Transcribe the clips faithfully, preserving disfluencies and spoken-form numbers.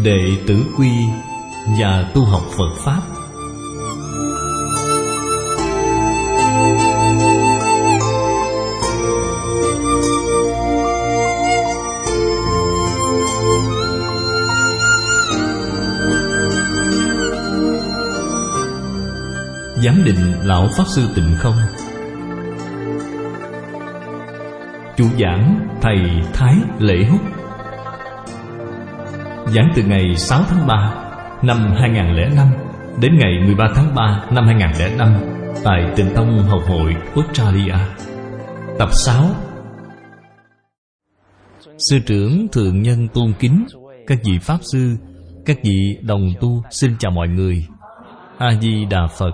đệ tử quy và tu học Phật Pháp. Giám định Lão Pháp Sư Tịnh Không. Chủ giảng Thầy Thái Lễ Húc. Giảng từ ngày sáu tháng ba năm hai nghìn không trăm lẻ năm đến ngày mười ba tháng ba năm hai nghìn không trăm lẻ năm tại Tịnh Tông Học hội Australia. Tập sáu. Sư trưởng thượng nhân tôn kính, các vị Pháp Sư, các vị đồng tu, xin chào mọi người. A-di-đà Phật.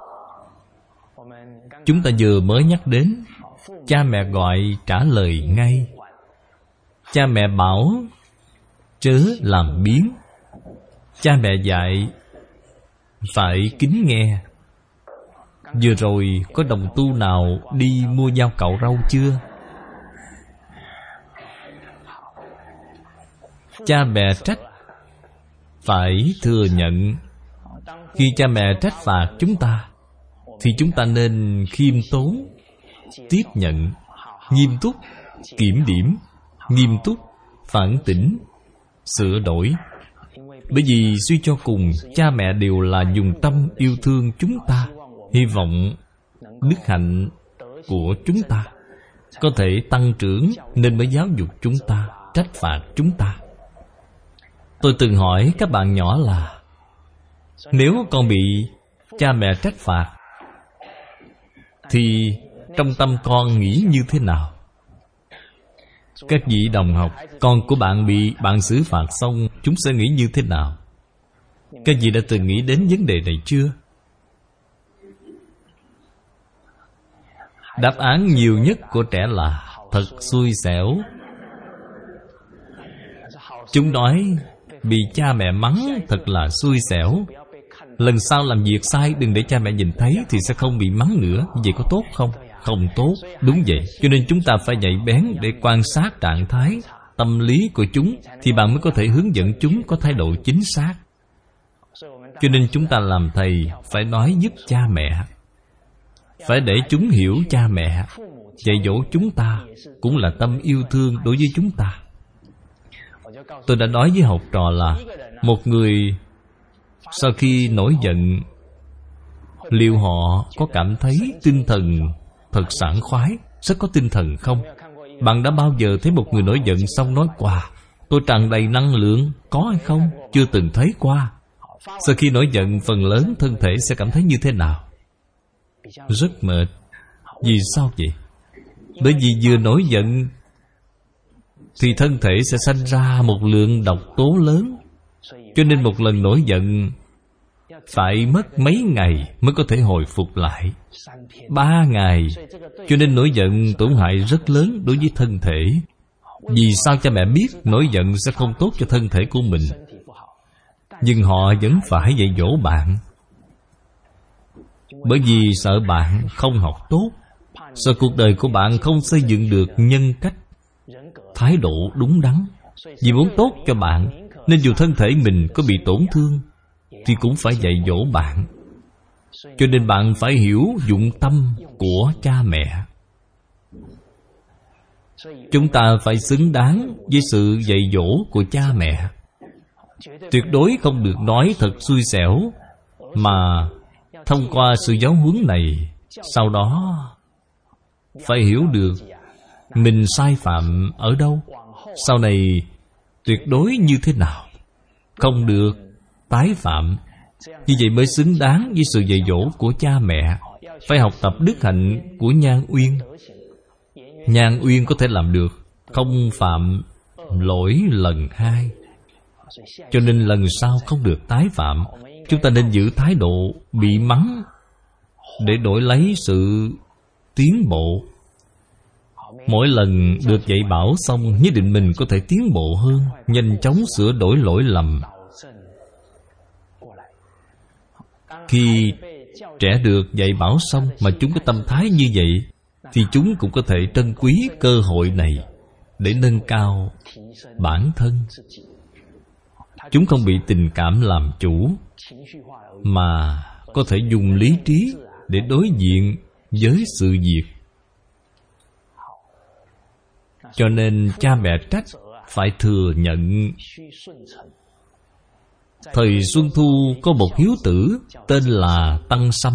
Chúng ta vừa mới nhắc đến cha mẹ gọi trả lời ngay. Cha mẹ bảo chớ làm biếng. Cha mẹ dạy phải kính nghe. Vừa rồi có đồng tu nào đi mua dao cạo rau chưa? Cha mẹ trách phải thừa nhận. Khi cha mẹ trách phạt chúng ta thì chúng ta nên khiêm tốn, tiếp nhận, nghiêm túc, kiểm điểm, nghiêm túc, phản tỉnh, sửa đổi. Bởi vì suy cho cùng, cha mẹ đều là dùng tâm yêu thương chúng ta, hy vọng đức hạnh của chúng ta có thể tăng trưởng, nên mới giáo dục chúng ta, trách phạt chúng ta. Tôi từng hỏi các bạn nhỏ là nếu con bị cha mẹ trách phạt thì trong tâm con nghĩ như thế nào? Các vị đồng học, con của bạn bị bạn xử phạt xong, chúng sẽ nghĩ như thế nào? Các vị đã từng nghĩ đến vấn đề này chưa? Đáp án nhiều nhất của trẻ là thật xui xẻo. Chúng nói bị cha mẹ mắng thật là xui xẻo. Lần sau làm việc sai đừng để cha mẹ nhìn thấy thì sẽ không bị mắng nữa. Vậy có tốt không? Không tốt. Đúng vậy. Cho nên chúng ta phải nhạy bén để quan sát trạng thái, tâm lý của chúng, thì bạn mới có thể hướng dẫn chúng có thái độ chính xác. Cho nên chúng ta làm thầy phải nói giúp cha mẹ, phải để chúng hiểu cha mẹ. Dạy dỗ chúng ta cũng là tâm yêu thương đối với chúng ta. Tôi đã nói với học trò là một người sau khi nổi giận, liệu họ có cảm thấy tinh thần thật sảng khoái, rất có tinh thần không? Bạn đã bao giờ thấy một người nổi giận xong nói qua tôi tràn đầy năng lượng, có hay không? Chưa từng thấy qua. Sau khi nổi giận, phần lớn thân thể sẽ cảm thấy như thế nào? Rất mệt. Vì sao vậy? Bởi vì vừa nổi giận thì thân thể sẽ sanh ra một lượng độc tố lớn. Cho nên một lần nổi giận phải mất mấy ngày mới có thể hồi phục lại. Ba ngày. Cho nên nổi giận tổn hại rất lớn đối với thân thể. Vì sao cha mẹ biết nổi giận sẽ không tốt cho thân thể của mình, nhưng họ vẫn phải dạy dỗ bạn? Bởi vì sợ bạn không học tốt, sợ cuộc đời của bạn không xây dựng được nhân cách, thái độ đúng đắn. Vì muốn tốt cho bạn, nên dù thân thể mình có bị tổn thương thì cũng phải dạy dỗ bạn. Cho nên bạn phải hiểu dụng tâm của cha mẹ. Chúng ta phải xứng đáng với sự dạy dỗ của cha mẹ. Tuyệt đối không được nói thật xui xẻo, mà thông qua sự giáo huấn này, sau đó phải hiểu được mình sai phạm ở đâu, sau này tuyệt đối như thế nào, không được tái phạm. Như vậy mới xứng đáng với sự dạy dỗ của cha mẹ. Phải học tập đức hạnh của Nhan Uyên. Nhan Uyên có thể làm được, không phạm lỗi lần hai. Cho nên lần sau không được tái phạm. Chúng ta nên giữ thái độ bị mắng để đổi lấy sự tiến bộ. Mỗi lần được dạy bảo xong, nhất định mình có thể tiến bộ hơn, nhanh chóng sửa đổi lỗi lầm. Khi trẻ được dạy bảo xong mà chúng có tâm thái như vậy, thì chúng cũng có thể trân quý cơ hội này để nâng cao bản thân. Chúng không bị tình cảm làm chủ, mà có thể dùng lý trí để đối diện với sự việc. Cho nên cha mẹ trách phải thừa nhận. Thời Xuân Thu có một hiếu tử tên là Tăng Sâm.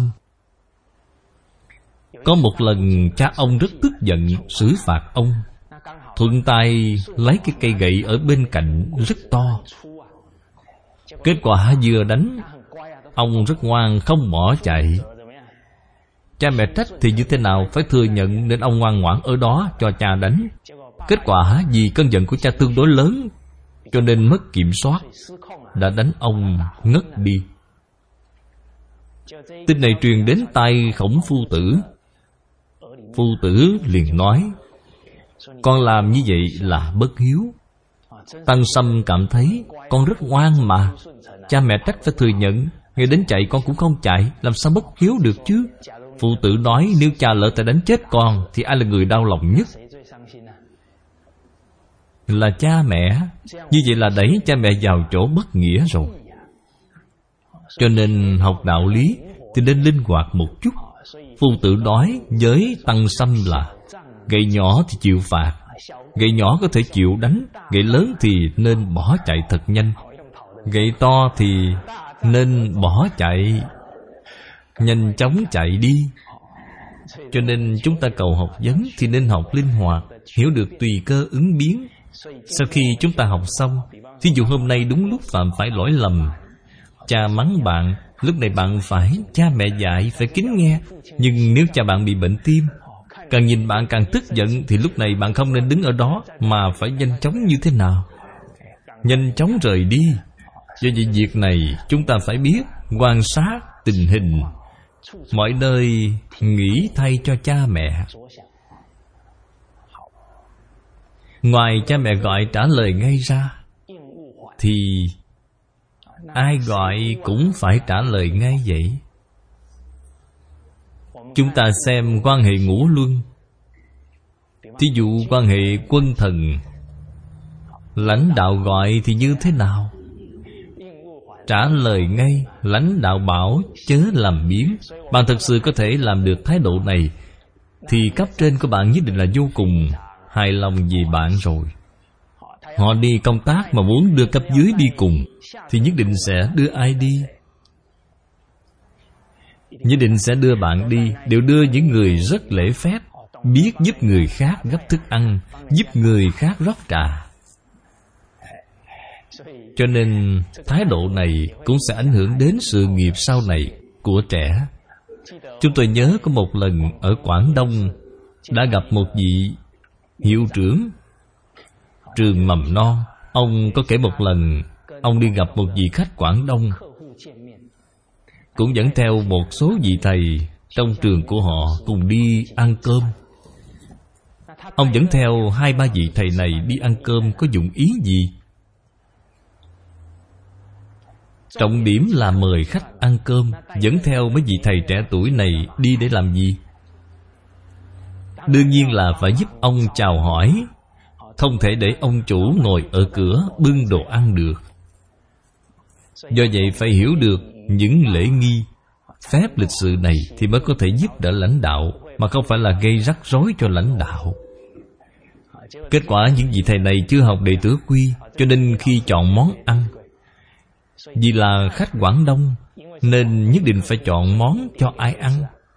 Có một lần cha ông rất tức giận, xử phạt ông. Thuận tay lấy cái cây gậy ở bên cạnh rất to. Kết quả vừa đánh, ông rất ngoan không bỏ chạy. Cha mẹ trách thì như thế nào, phải thừa nhận, nên ông ngoan ngoãn ở đó cho cha đánh. Kết quả vì cơn giận của cha tương đối lớn, cho nên mất kiểm soát, đã đánh ông ngất đi. Tin này truyền đến tai Khổng phu tử. Phu tử liền nói: con làm như vậy là bất hiếu. Tăng Sâm cảm thấy con rất ngoan mà, cha mẹ trách phải thừa nhận, ngay đến chạy con cũng không chạy, làm sao bất hiếu được chứ? Phụ tử nói nếu cha lỡ tay đánh chết con thì ai là người đau lòng nhất? Là cha mẹ. Như vậy là đẩy cha mẹ vào chỗ bất nghĩa rồi. Cho nên học đạo lý thì nên linh hoạt một chút. Phu tử nói với Tăng Sâm là gậy nhỏ thì chịu phạt, gậy nhỏ có thể chịu đánh, gậy lớn thì nên bỏ chạy thật nhanh, gậy to thì nên bỏ chạy, nhanh chóng chạy đi. Cho nên chúng ta cầu học vấn thì nên học linh hoạt, hiểu được tùy cơ ứng biến. Sau khi chúng ta học xong, thí dụ hôm nay đúng lúc phạm phải lỗi lầm, cha mắng bạn, lúc này bạn phải cha mẹ dạy phải kính nghe. Nhưng nếu cha bạn bị bệnh tim, càng nhìn bạn càng tức giận, thì lúc này bạn không nên đứng ở đó, mà phải nhanh chóng như thế nào? Nhanh chóng rời đi. Do vậy việc này chúng ta phải biết quan sát tình hình, mọi nơi nghĩ thay cho cha mẹ. Ngoài cha mẹ gọi trả lời ngay ra, thì ai gọi cũng phải trả lời ngay vậy. Chúng ta xem quan hệ ngũ luân. Thí dụ quan hệ quân thần, lãnh đạo gọi thì như thế nào? Trả lời ngay. Lãnh đạo bảo chớ làm biếng. Bạn thật sự có thể làm được thái độ này, thì cấp trên của bạn nhất định là vô cùng hài lòng về bạn rồi. Họ đi công tác mà muốn đưa cấp dưới đi cùng, thì nhất định sẽ đưa ai đi? Nhất định sẽ đưa bạn đi. Đều đưa những người rất lễ phép, biết giúp người khác gấp thức ăn, giúp người khác rót trà. Cho nên thái độ này cũng sẽ ảnh hưởng đến sự nghiệp sau này của trẻ. Chúng tôi nhớ có một lần ở Quảng Đông đã gặp một vị hiệu trưởng trường mầm non. Ông có kể một lần ông đi gặp một vị khách Quảng Đông, cũng dẫn theo một số vị thầy trong trường của họ cùng đi ăn cơm. Ông dẫn theo hai ba vị thầy này đi ăn cơm có dụng ý gì? Trọng điểm là mời khách ăn cơm. Dẫn theo mấy vị thầy trẻ tuổi này đi để làm gì? Đương nhiên là phải giúp ông chào hỏi, không thể để ông chủ ngồi ở cửa bưng đồ ăn được. Do vậy phải hiểu được những lễ nghi, phép lịch sự này thì mới có thể giúp đỡ lãnh đạo, mà không phải là gây rắc rối cho lãnh đạo. Kết quả những vị thầy này chưa học đệ tử quy, cho nên khi chọn món ăn, vì là khách Quảng Đông nên nhất định phải chọn món cho ai ăn.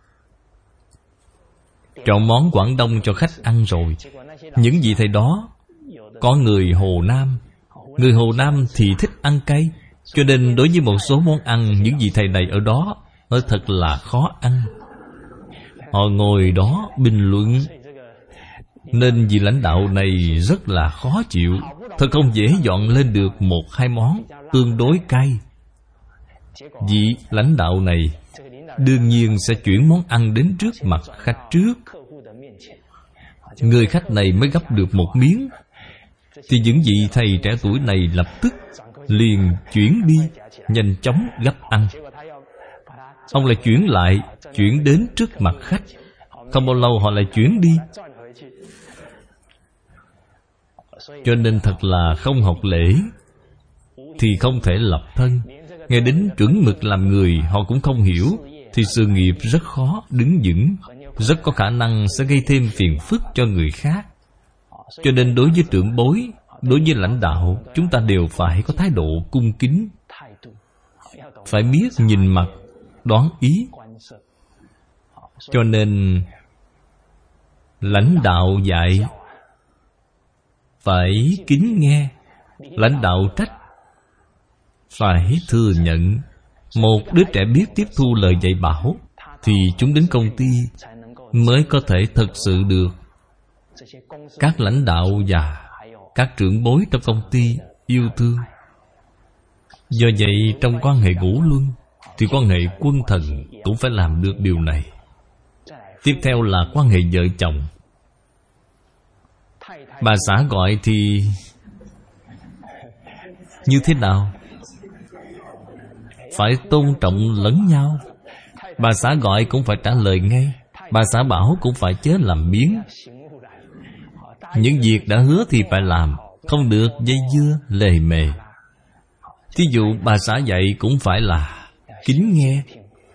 Chọn món Quảng Đông cho khách ăn rồi, những vị thầy đó có người Hồ Nam. Người Hồ Nam thì thích ăn cay, cho nên đối với một số món ăn, những vị thầy này ở đó nó thật là khó ăn. Họ ngồi đó bình luận, nên vị lãnh đạo này rất là khó chịu. Thật không dễ dọn lên được một hai món tương đối cay. Vị lãnh đạo này đương nhiên sẽ chuyển món ăn đến trước mặt khách trước. Người khách này mới gắp được một miếng, thì những vị thầy trẻ tuổi này lập tức liền chuyển đi, nhanh chóng gắp ăn. Ông lại chuyển lại, chuyển đến trước mặt khách. Không bao lâu họ lại chuyển đi. Cho nên thật là không học lễ thì không thể lập thân. Ngay đến chuẩn mực làm người họ cũng không hiểu, thì sự nghiệp rất khó đứng vững, rất có khả năng sẽ gây thêm phiền phức cho người khác. Cho nên đối với trưởng bối, đối với lãnh đạo, chúng ta đều phải có thái độ cung kính, phải biết nhìn mặt, đoán ý. Cho nên lãnh đạo dạy phải kính nghe, lãnh đạo trách phải thừa nhận. Một đứa trẻ biết tiếp thu lời dạy bảo thì chúng đến công ty mới có thể thực sự được các lãnh đạo và các trưởng bối trong công ty yêu thương. Do vậy trong quan hệ ngũ luân thì quan hệ quân thần cũng phải làm được điều này. Tiếp theo là quan hệ vợ chồng. Bà xã gọi thì như thế nào? Phải tôn trọng lẫn nhau. Bà xã gọi cũng phải trả lời ngay. Bà xã bảo cũng phải chớ làm biếng. Những việc đã hứa thì phải làm, không được dây dưa lề mề. Thí dụ bà xã dạy cũng phải là kính nghe.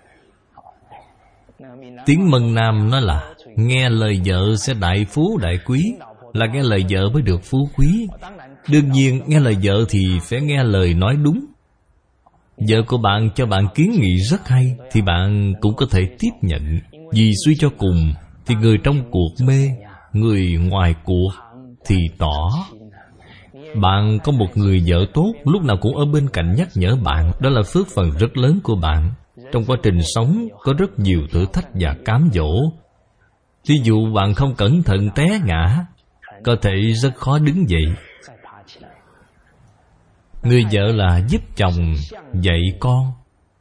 Tiếng Mân Nam nói là nghe lời vợ sẽ đại phú đại quý, là nghe lời vợ mới được phú quý. Đương nhiên nghe lời vợ thì phải nghe lời nói đúng. Vợ của bạn cho bạn kiến nghị rất hay thì bạn cũng có thể tiếp nhận. Vì suy cho cùng thì người trong cuộc mê, người ngoài cuộc thì tỏ. Bạn có một người vợ tốt, lúc nào cũng ở bên cạnh nhắc nhở bạn, đó là phước phần rất lớn của bạn. Trong quá trình sống có rất nhiều thử thách và cám dỗ. Ví dụ bạn không cẩn thận té ngã, có thể rất khó đứng dậy. Người vợ là giúp chồng dạy con.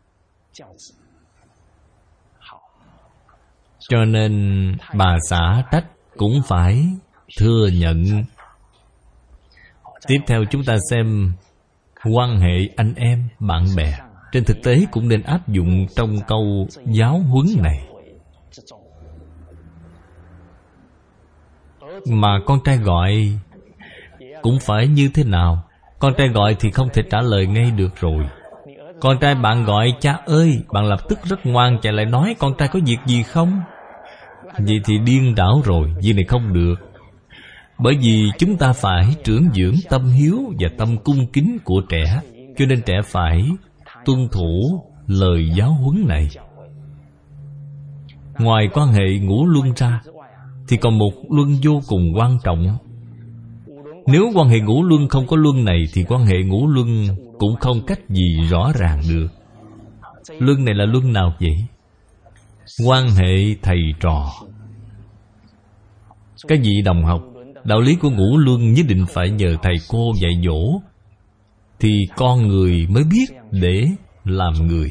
Cho nên bà xã trách cũng phải thừa nhận. Tiếp theo chúng ta xem quan hệ anh em, bạn bè. Trên thực tế cũng nên áp dụng trong câu giáo huấn này. Mà con trai gọi cũng phải như thế nào? Con trai gọi thì không thể trả lời ngay được rồi. Con trai bạn gọi cha ơi, bạn lập tức rất ngoan chạy lại nói con trai có việc gì không? Vậy thì điên đảo rồi, việc này không được. Bởi vì chúng ta phải trưởng dưỡng tâm hiếu và tâm cung kính của trẻ, cho nên trẻ phải tuân thủ lời giáo huấn này. Ngoài quan hệ ngũ luân ra thì còn một luân vô cùng quan trọng. Nếu quan hệ ngũ luân không có luân này thì quan hệ ngũ luân cũng không cách gì rõ ràng được. Luân này là luân nào vậy? Quan hệ thầy trò. Các vị đồng học, đạo lý của ngũ luân nhất định phải nhờ thầy cô dạy dỗ thì con người mới biết để làm người.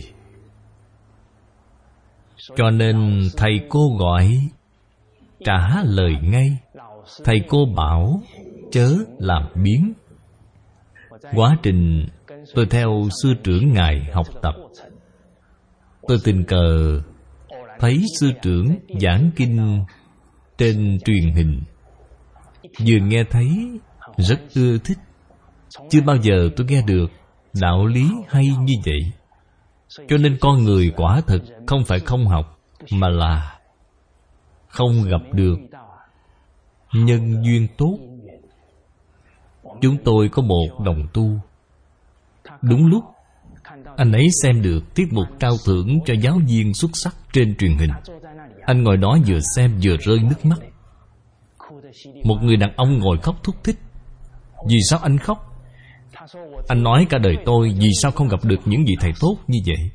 Cho nên thầy cô gọi trả lời ngay. Thầy cô bảo chớ làm biếng. Quá trình tôi theo sư trưởng ngài học tập, tôi tình cờ thấy sư trưởng giảng kinh trên truyền hình. Vừa nghe thấy rất ưa thích. Chưa bao giờ tôi nghe được đạo lý hay như vậy. Cho nên con người quả thực không phải không học, mà là không gặp được nhân duyên tốt. Chúng tôi có một đồng tu. Đúng lúc anh ấy xem được tiết mục trao thưởng cho giáo viên xuất sắc trên truyền hình. Anh ngồi đó vừa xem vừa rơi nước mắt. Một người đàn ông ngồi khóc thúc thích. Vì sao anh khóc? Anh nói cả đời tôi vì sao không gặp được những vị thầy tốt như vậy.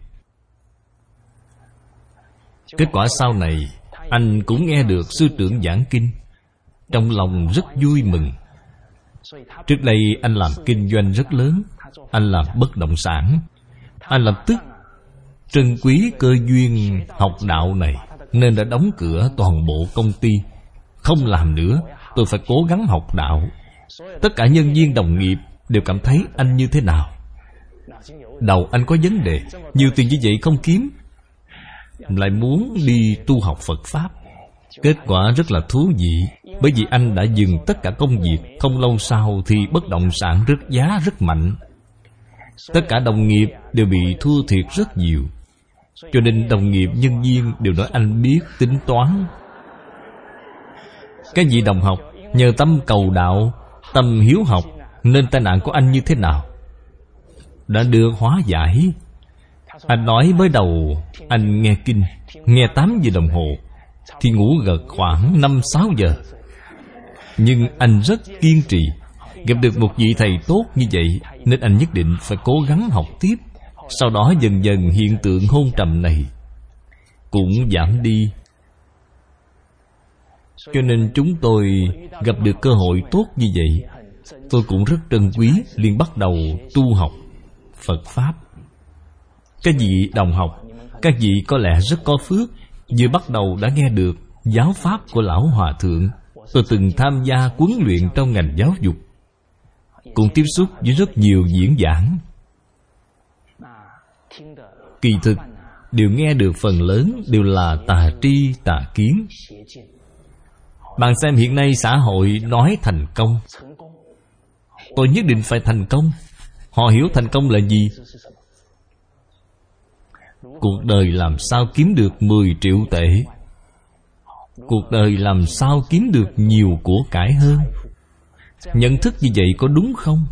Kết quả sau này anh cũng nghe được sư trưởng giảng kinh, trong lòng rất vui mừng. Trước đây anh làm kinh doanh rất lớn, anh làm bất động sản. Anh lập tức trân quý cơ duyên học đạo này, nên đã đóng cửa toàn bộ công ty. Không làm nữa, tôi phải cố gắng học đạo. Tất cả nhân viên đồng nghiệp đều cảm thấy anh như thế nào. Đầu anh có vấn đề, nhiều tiền như vậy không kiếm, lại muốn đi tu học Phật Pháp. Kết quả rất là thú vị. Bởi vì anh đã dừng tất cả công việc. Không lâu sau thì bất động sản rớt giá rất mạnh. Tất cả đồng nghiệp đều bị thua thiệt rất nhiều. Cho nên đồng nghiệp, nhân viên đều nói anh biết tính toán. Các vị đồng học, nhờ tâm cầu đạo, tâm hiếu học, nên tai nạn của anh như thế nào đã được hóa giải. Anh nói mới đầu anh nghe kinh, nghe tám giờ đồng hồ, thì ngủ gật khoảng năm sáu giờ. Nhưng anh rất kiên trì. Gặp được một vị thầy tốt như vậy, nên anh nhất định phải cố gắng học tiếp. Sau đó dần dần hiện tượng hôn trầm này cũng giảm đi. Cho nên chúng tôi gặp được cơ hội tốt như vậy, tôi cũng rất trân quý, liền bắt đầu tu học Phật Pháp. Các vị đồng học, các vị có lẽ rất có phước, vừa bắt đầu đã nghe được giáo pháp của Lão Hòa Thượng. Tôi từng tham gia huấn luyện trong ngành giáo dục, cũng tiếp xúc với rất nhiều diễn giảng. Kỳ thực, đều nghe được phần lớn đều là tà tri tà kiến. Bạn xem hiện nay xã hội nói thành công, tôi nhất định phải thành công. Họ hiểu thành công là gì? Cuộc đời làm sao kiếm được mười triệu tệ? Cuộc đời làm sao kiếm được nhiều của cải hơn? Nhận thức như vậy có đúng không?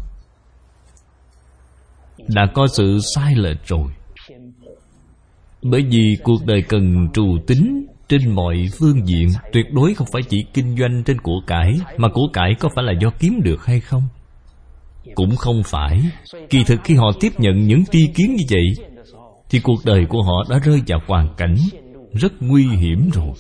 Đã có sự sai lệch rồi. Bởi vì cuộc đời cần trù tính trên mọi phương diện, tuyệt đối không phải chỉ kinh doanh trên của cải. Mà của cải có phải là do kiếm được hay không? Cũng không phải. Kỳ thực khi họ tiếp nhận những tri kiến như vậy, thì cuộc đời của họ đã rơi vào hoàn cảnh rất nguy hiểm rồi.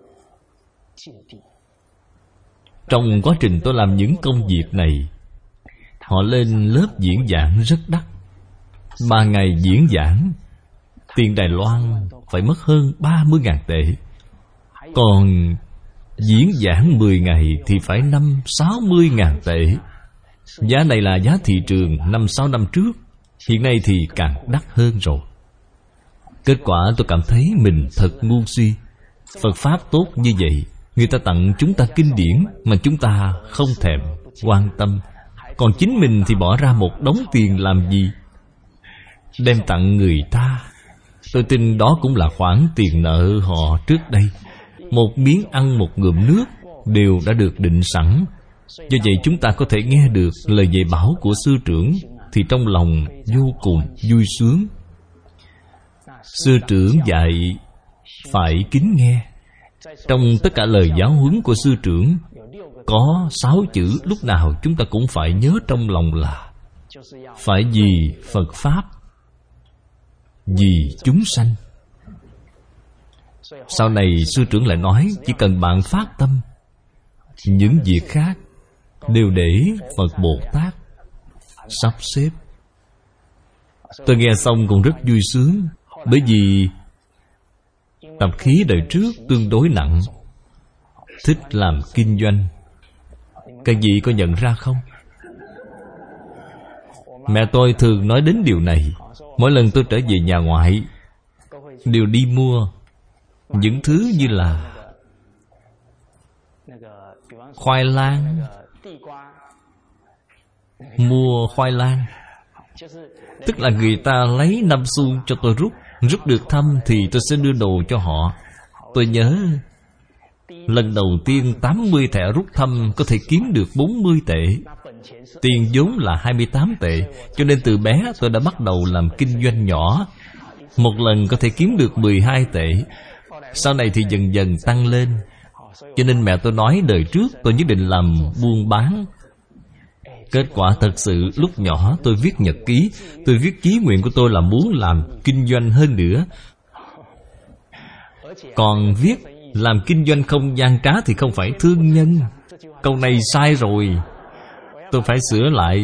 Trong quá trình tôi làm những công việc này, họ lên lớp diễn giảng rất đắt. Ba ngày diễn giảng, tiền Đài Loan phải mất hơn ba mươi ngàn tệ. Còn diễn giảng mười ngày thì phải năm sáu mươi ngàn tệ. Giá này là giá thị trường năm sáu năm trước. Hiện nay thì càng đắt hơn rồi. Kết quả tôi cảm thấy mình thật ngu si. Phật Pháp tốt như vậy, người ta tặng chúng ta kinh điển mà chúng ta không thèm quan tâm. Còn chính mình thì bỏ ra một đống tiền làm gì? Đem tặng người ta. Tôi tin đó cũng là khoản tiền nợ họ trước đây. Một miếng ăn, một ngụm nước đều đã được định sẵn. Do vậy chúng ta có thể nghe được lời dạy bảo của sư trưởng, thì trong lòng vô cùng vui sướng. Sư trưởng dạy phải kính nghe. Trong tất cả lời giáo huấn của sư trưởng, có sáu chữ lúc nào chúng ta cũng phải nhớ trong lòng là phải vì Phật Pháp, vì chúng sanh. Sau này sư trưởng lại nói, chỉ cần bạn phát tâm, những việc khác đều để Phật Bồ Tát sắp xếp. Tôi nghe xong cũng rất vui sướng. Bởi vì tập khí đời trước tương đối nặng, thích làm kinh doanh. Các vị có nhận ra không? Mẹ tôi thường nói đến điều này. Mỗi lần tôi trở về nhà ngoại, đều đi mua những thứ như là khoai lang. Mua khoai lang, tức là người ta lấy năm xu cho tôi rút. Rút được thăm thì tôi sẽ đưa đồ cho họ. Tôi nhớ lần đầu tiên tám mươi thẻ rút thăm có thể kiếm được bốn mươi tệ. Tiền vốn là hai mươi tám tệ. Cho nên từ bé tôi đã bắt đầu làm kinh doanh nhỏ. Một lần có thể kiếm được mười hai tệ. Sau này thì dần dần tăng lên. Cho nên mẹ tôi nói đời trước tôi nhất định làm buôn bán. Kết quả thật sự lúc nhỏ tôi viết nhật ký. Tôi viết chí nguyện của tôi là muốn làm kinh doanh hơn nữa. Còn viết làm kinh doanh không gian trá thì không phải thương nhân. Câu này sai rồi, tôi phải sửa lại.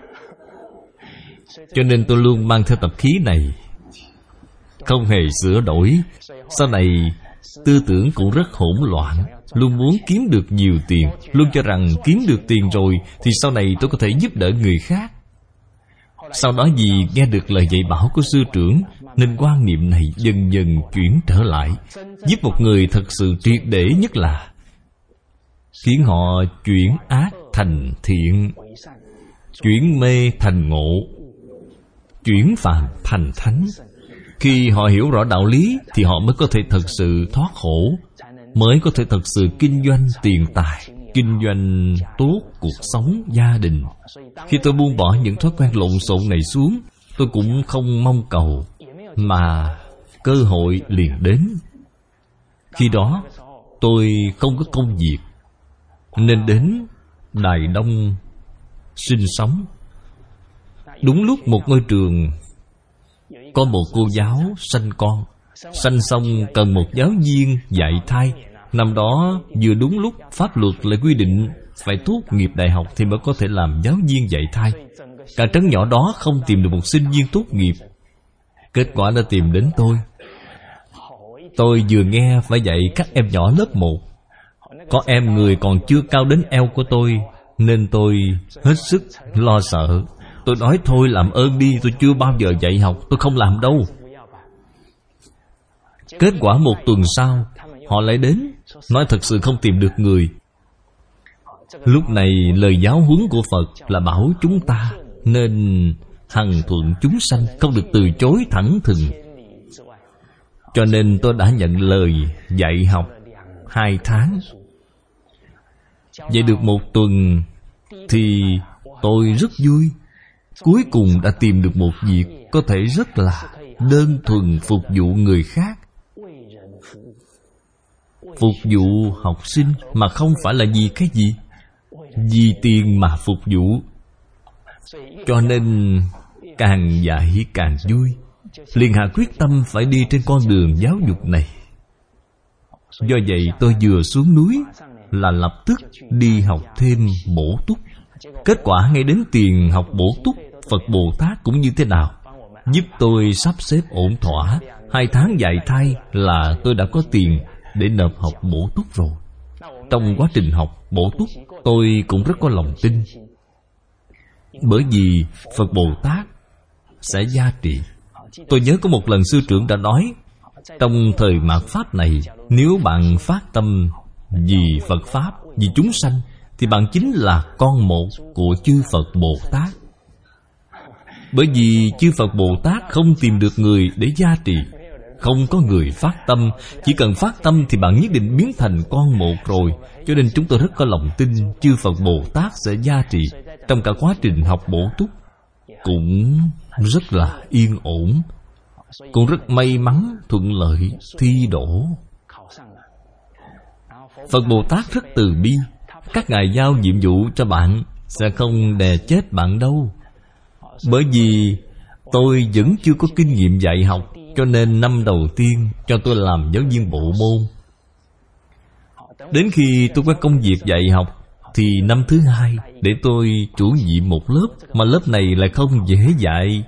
Cho nên tôi luôn mang theo tập khí này, không hề sửa đổi. Sau này tư tưởng cũng rất hỗn loạn, luôn muốn kiếm được nhiều tiền, luôn cho rằng kiếm được tiền rồi thì sau này tôi có thể giúp đỡ người khác. Sau đó vì nghe được lời dạy bảo của sư trưởng, nên quan niệm này dần dần chuyển trở lại, giúp một người thật sự triệt để, nhất là khiến họ chuyển ác thành thiện, chuyển mê thành ngộ. chuyển phàm thành thánh. Khi họ hiểu rõ đạo lý thì họ mới có thể thật sự thoát khổ, mới có thể thật sự kinh doanh tiền tài, kinh doanh tốt cuộc sống gia đình. Khi tôi buông bỏ những thói quen lộn xộn này xuống, tôi cũng không mong cầu, mà cơ hội liền đến. Khi đó tôi không có công việc, nên đến Đài Đông sinh sống. Đúng lúc một ngôi trường có một cô giáo sanh con, sanh xong cần một giáo viên dạy thai. Năm đó vừa đúng lúc pháp luật lại quy định phải tốt nghiệp đại học thì mới có thể làm giáo viên dạy thai. Cả trấn nhỏ đó không tìm được một sinh viên tốt nghiệp. Kết quả đã tìm đến tôi. Tôi vừa nghe phải dạy các em nhỏ lớp một. Có em người còn chưa cao đến eo của tôi, nên tôi hết sức lo sợ. Tôi nói thôi làm ơn đi, tôi chưa bao giờ dạy học, tôi không làm đâu. Kết quả một tuần sau, họ lại đến, nói thật sự không tìm được người. Lúc này lời giáo huấn của Phật là bảo chúng ta nên hằng thuận chúng sanh, không được từ chối thẳng thừng. Cho nên tôi đã nhận lời dạy học hai tháng. Dạy được một tuần thì tôi rất vui. Cuối cùng đã tìm được một việc có thể rất là đơn thuần phục vụ người khác, phục vụ học sinh, mà không phải là vì cái gì, vì tiền mà phục vụ. Cho nên càng dạy càng vui. Liền hạ quyết tâm phải đi trên con đường giáo dục này. Do vậy tôi vừa xuống núi là lập tức đi học thêm bổ túc. Kết quả ngay đến tiền học bổ túc, Phật Bồ Tát cũng như thế nào, giúp tôi sắp xếp ổn thỏa. Hai tháng dạy thai là tôi đã có tiền để nộp học bổ túc rồi. Trong quá trình học bổ túc, tôi cũng rất có lòng tin, bởi vì Phật Bồ Tát sẽ gia trị. Tôi nhớ có một lần sư trưởng đã nói, trong thời mạt Pháp này, nếu bạn phát tâm vì Phật Pháp, vì chúng sanh, thì bạn chính là con một của chư Phật Bồ Tát. Bởi vì chư Phật Bồ Tát không tìm được người để gia trì. Không có người phát tâm. Chỉ cần phát tâm thì bạn nhất định biến thành con một rồi. Cho nên chúng tôi rất có lòng tin chư Phật Bồ Tát sẽ gia trì. Trong cả quá trình học bổ túc cũng rất là yên ổn, cũng rất may mắn thuận lợi thi đỗ. Phật Bồ Tát rất từ bi. Các ngài giao nhiệm vụ cho bạn sẽ không đè chết bạn đâu. Bởi vì tôi vẫn chưa có kinh nghiệm dạy học, cho nên năm đầu tiên cho tôi làm giáo viên bộ môn. Đến khi tôi có công việc dạy học thì năm thứ hai để tôi chủ nhiệm một lớp, mà lớp này lại không dễ dạy.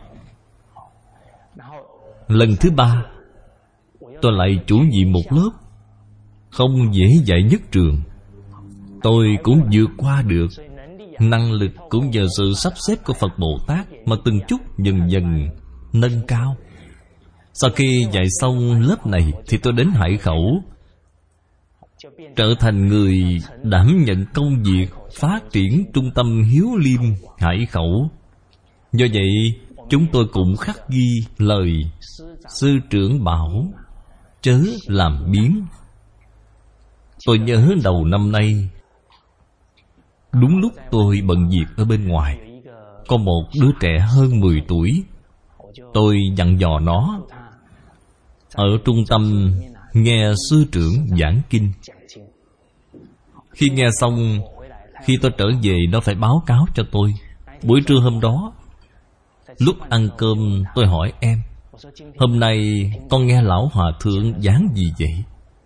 Lần thứ ba tôi lại chủ nhiệm một lớp không dễ dạy nhất trường. Tôi cũng vượt qua được. Năng lực cũng nhờ sự sắp xếp của Phật Bồ Tát mà từng chút dần dần nâng cao. Sau khi dạy xong lớp này thì tôi đến Hải Khẩu, trở thành người đảm nhận công việc phát triển trung tâm Hiếu Liêm Hải Khẩu. Do vậy chúng tôi cũng khắc ghi lời sư trưởng bảo chớ làm biếng. Tôi nhớ đầu năm nay, đúng lúc tôi bận việc ở bên ngoài, có một đứa trẻ hơn mười tuổi. Tôi dặn dò nó ở trung tâm nghe sư trưởng giảng kinh. Khi nghe xong, khi tôi trở về nó phải báo cáo cho tôi. Buổi trưa hôm đó, lúc ăn cơm tôi hỏi em, hôm nay con nghe lão hòa thượng giảng gì vậy?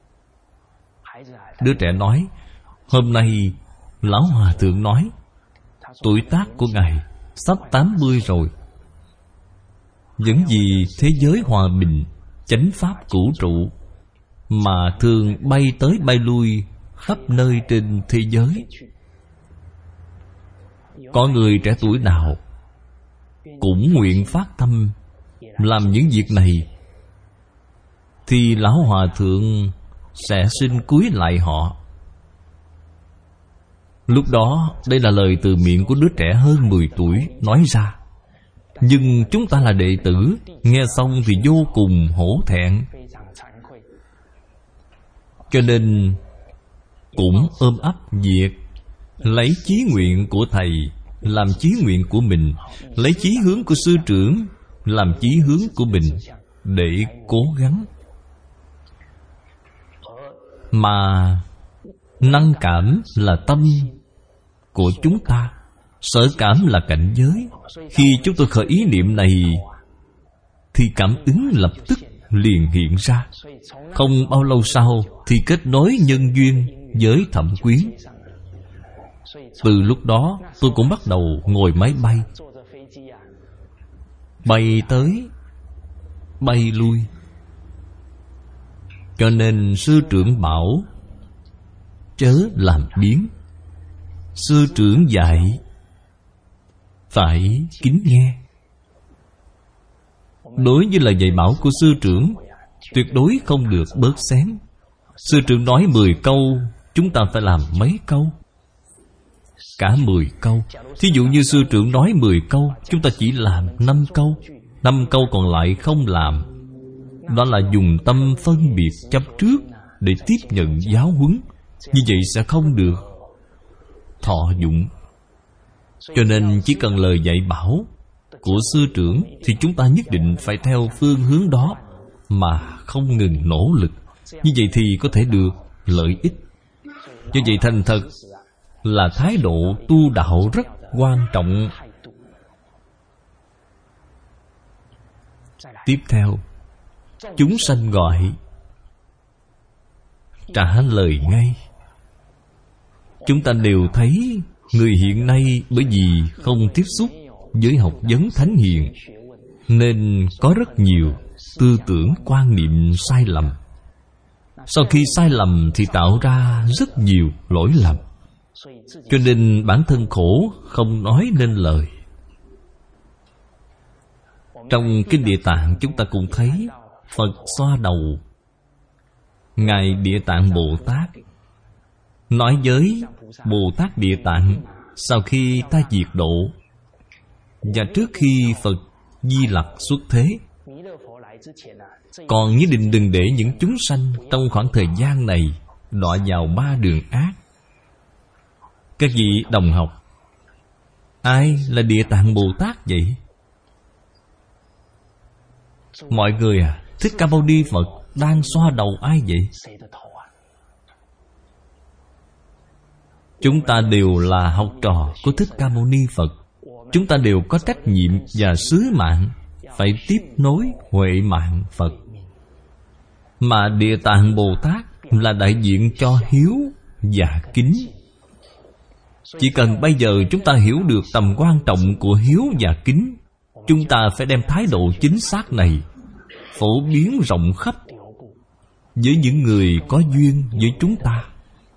Đứa trẻ nói, hôm nay lão hòa thượng nói tuổi tác của ngài sắp tám mươi rồi, vẫn vì thế giới hòa bình, chánh pháp cửu trụ mà thường bay tới bay lui khắp nơi trên thế giới. Có người trẻ tuổi nào cũng nguyện phát tâm làm những việc này thì lão hòa thượng sẽ xin cúi lại họ. Lúc đó, đây là lời từ miệng của đứa trẻ hơn mười tuổi nói ra. Nhưng chúng ta là đệ tử, nghe xong thì vô cùng hổ thẹn. Cho nên cũng ôm ấp việc lấy chí nguyện của thầy làm chí nguyện của mình, lấy chí hướng của sư trưởng làm chí hướng của mình, để cố gắng. Mà năng cảm là tâm của chúng ta, sở cảm là cảnh giới. Khi chúng tôi khởi ý niệm này thì cảm ứng lập tức liền hiện ra. Không bao lâu sau thì kết nối nhân duyên với Thẩm Quyến. Từ lúc đó tôi cũng bắt đầu ngồi máy bay, bay tới bay lui. Cho nên sư trưởng bảo chớ làm biếng. Sư trưởng dạy phải kính nghe. Đối với lời dạy bảo của sư trưởng, tuyệt đối không được bớt xén. Sư trưởng nói mười câu, chúng ta phải làm mấy câu? Cả mười câu. Thí dụ như sư trưởng nói mười câu, chúng ta chỉ làm năm câu. Năm câu còn lại không làm. Đó là dùng tâm phân biệt chấp trước để tiếp nhận giáo huấn. Như vậy sẽ không được thọ dụng. Cho nên chỉ cần lời dạy bảo của sư trưởng thì chúng ta nhất định phải theo phương hướng đó mà không ngừng nỗ lực. Như vậy thì có thể được lợi ích. Như vậy thành thật là thái độ tu đạo rất quan trọng. Tiếp theo, chúng sanh gọi trả lời ngay. Chúng ta đều thấy người hiện nay bởi vì không tiếp xúc với học vấn thánh hiền nên có rất nhiều tư tưởng quan niệm sai lầm. Sau khi sai lầm thì tạo ra rất nhiều lỗi lầm. Cho nên bản thân khổ không nói nên lời. Trong Kinh Địa Tạng chúng ta cũng thấy Phật xoa đầu Ngài Địa Tạng Bồ Tát, nói với Bồ Tát Địa Tạng sau khi ta diệt độ và trước khi Phật Di Lặc xuất thế, còn nhất định đừng để những chúng sanh trong khoảng thời gian này đọa vào ba đường ác. Các vị đồng học, ai là Địa Tạng Bồ Tát vậy? Mọi người à, Thích Ca Mâu Ni Phật đang xoa đầu ai vậy? Chúng ta đều là học trò của Thích Ca Mâu Ni Phật. Chúng ta đều có trách nhiệm và sứ mạng phải tiếp nối huệ mạng Phật. Mà Địa Tạng Bồ Tát là đại diện cho hiếu và kính. Chỉ cần bây giờ chúng ta hiểu được tầm quan trọng của hiếu và kính, chúng ta phải đem thái độ chính xác này phổ biến rộng khắp với những người có duyên với chúng ta.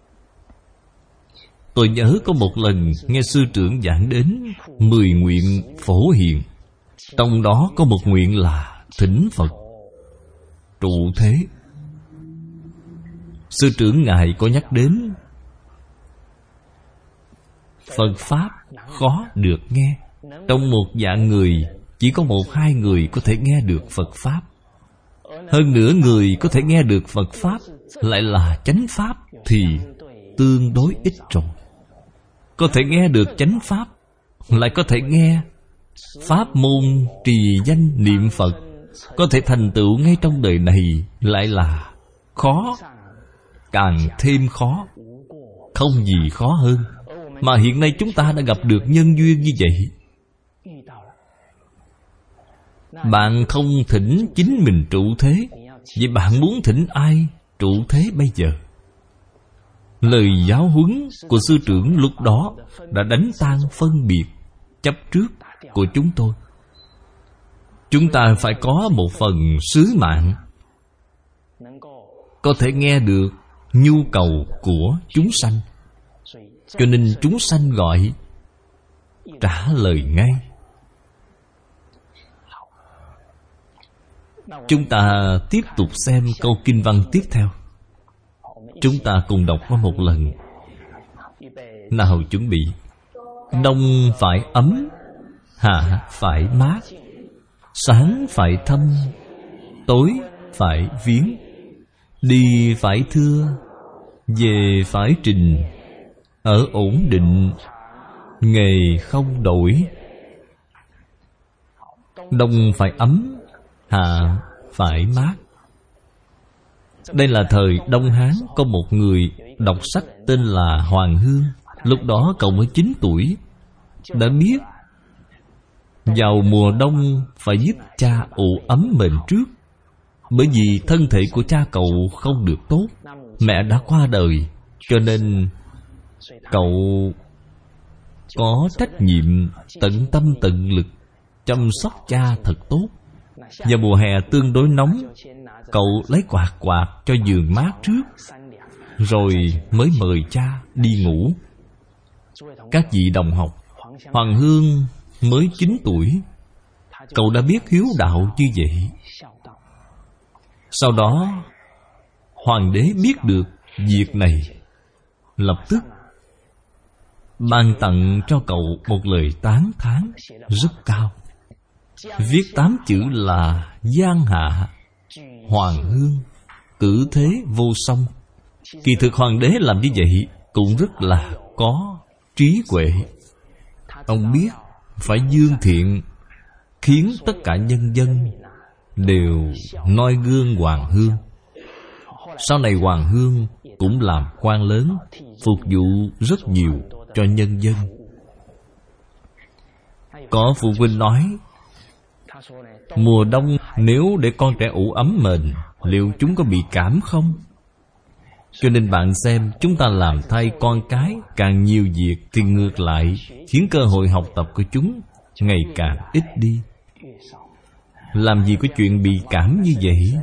Tôi nhớ có một lần nghe sư trưởng giảng đến mười nguyện phổ hiền. Trong đó có một nguyện là thỉnh Phật trụ thế. Sư trưởng Ngài có nhắc đến Phật Pháp khó được nghe. Trong một vạn người chỉ có một hai người có thể nghe được Phật Pháp. Hơn nữa người có thể nghe được Phật Pháp lại là chánh Pháp thì tương đối ít rồi. Có thể nghe được chánh Pháp lại có thể nghe pháp môn trì danh niệm Phật, có thể thành tựu ngay trong đời này lại là khó, càng thêm khó. Không gì khó hơn. Mà hiện nay chúng ta đã gặp được nhân duyên như vậy. Bạn không thỉnh chính mình trụ thế, vậy bạn muốn thỉnh ai trụ thế bây giờ? Lời giáo huấn của sư trưởng lúc đó đã đánh tan phân biệt chấp trước của chúng tôi. Chúng ta phải có một phần sứ mạng, có thể nghe được nhu cầu của chúng sanh. Cho nên chúng sanh gọi trả lời ngay. Chúng ta tiếp tục xem câu kinh văn tiếp theo. Chúng ta cùng đọc qua một lần. Nào chuẩn bị. Nông phải ấm, hạ phải mát, sáng phải thâm, tối phải viếng, đi phải thưa, về phải trình, ở ổn định, nghề không đổi. Đông phải ấm, hạ phải mát. Đây là thời Đông Hán, có một người đọc sách tên là Hoàng Hương. Lúc đó cậu mới chín tuổi, đã biết vào mùa đông phải giúp cha ủ ấm mền trước. Bởi vì thân thể của cha cậu không được tốt, mẹ đã qua đời, cho nên cậu có trách nhiệm tận tâm tận lực chăm sóc cha thật tốt. Vào mùa hè tương đối nóng, cậu lấy quạt quạt cho giường mát trước, rồi mới mời cha đi ngủ. Các vị đồng học, Hoàng Hương mới chín tuổi, cậu đã biết hiếu đạo như vậy. Sau đó hoàng đế biết được việc này, lập tức ban tặng cho cậu một lời tán thán rất cao. Viết tám chữ là Giang hạ Hoàng Hương, cử thế vô song. Kỳ thực hoàng đế làm như vậy cũng rất là có trí huệ. Ông biết phải dương thiện, khiến tất cả nhân dân đều noi gương Hoàng Hương. Sau này Hoàng Hương cũng làm quan lớn, phục vụ rất nhiều cho nhân dân. Có phụ huynh nói, mùa đông nếu để con trẻ ủ ấm mền, liệu chúng có bị cảm không? Cho nên bạn xem, chúng ta làm thay con cái càng nhiều việc thì ngược lại khiến cơ hội học tập của chúng ngày càng ít đi. Làm gì có chuyện bị cảm như vậy?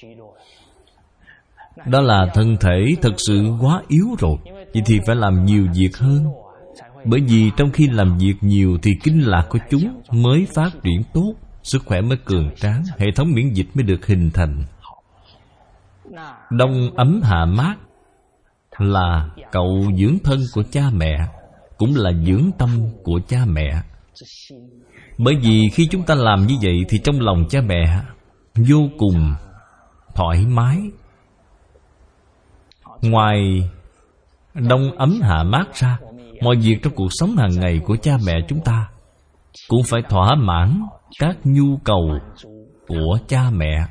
Đó là thân thể thật sự quá yếu rồi. Vậy thì phải làm nhiều việc hơn. Bởi vì trong khi làm việc nhiều thì kinh lạc của chúng mới phát triển tốt, sức khỏe mới cường tráng, hệ thống miễn dịch mới được hình thành. Đông ấm hạ mát là cậu dưỡng thân của cha mẹ, cũng là dưỡng tâm của cha mẹ. Bởi vì khi chúng ta làm như vậy thì trong lòng cha mẹ vô cùng thoải mái. Ngoài đông ấm hạ mát ra, mọi việc trong cuộc sống hàng ngày của cha mẹ chúng ta cũng phải thỏa mãn các nhu cầu của cha mẹ.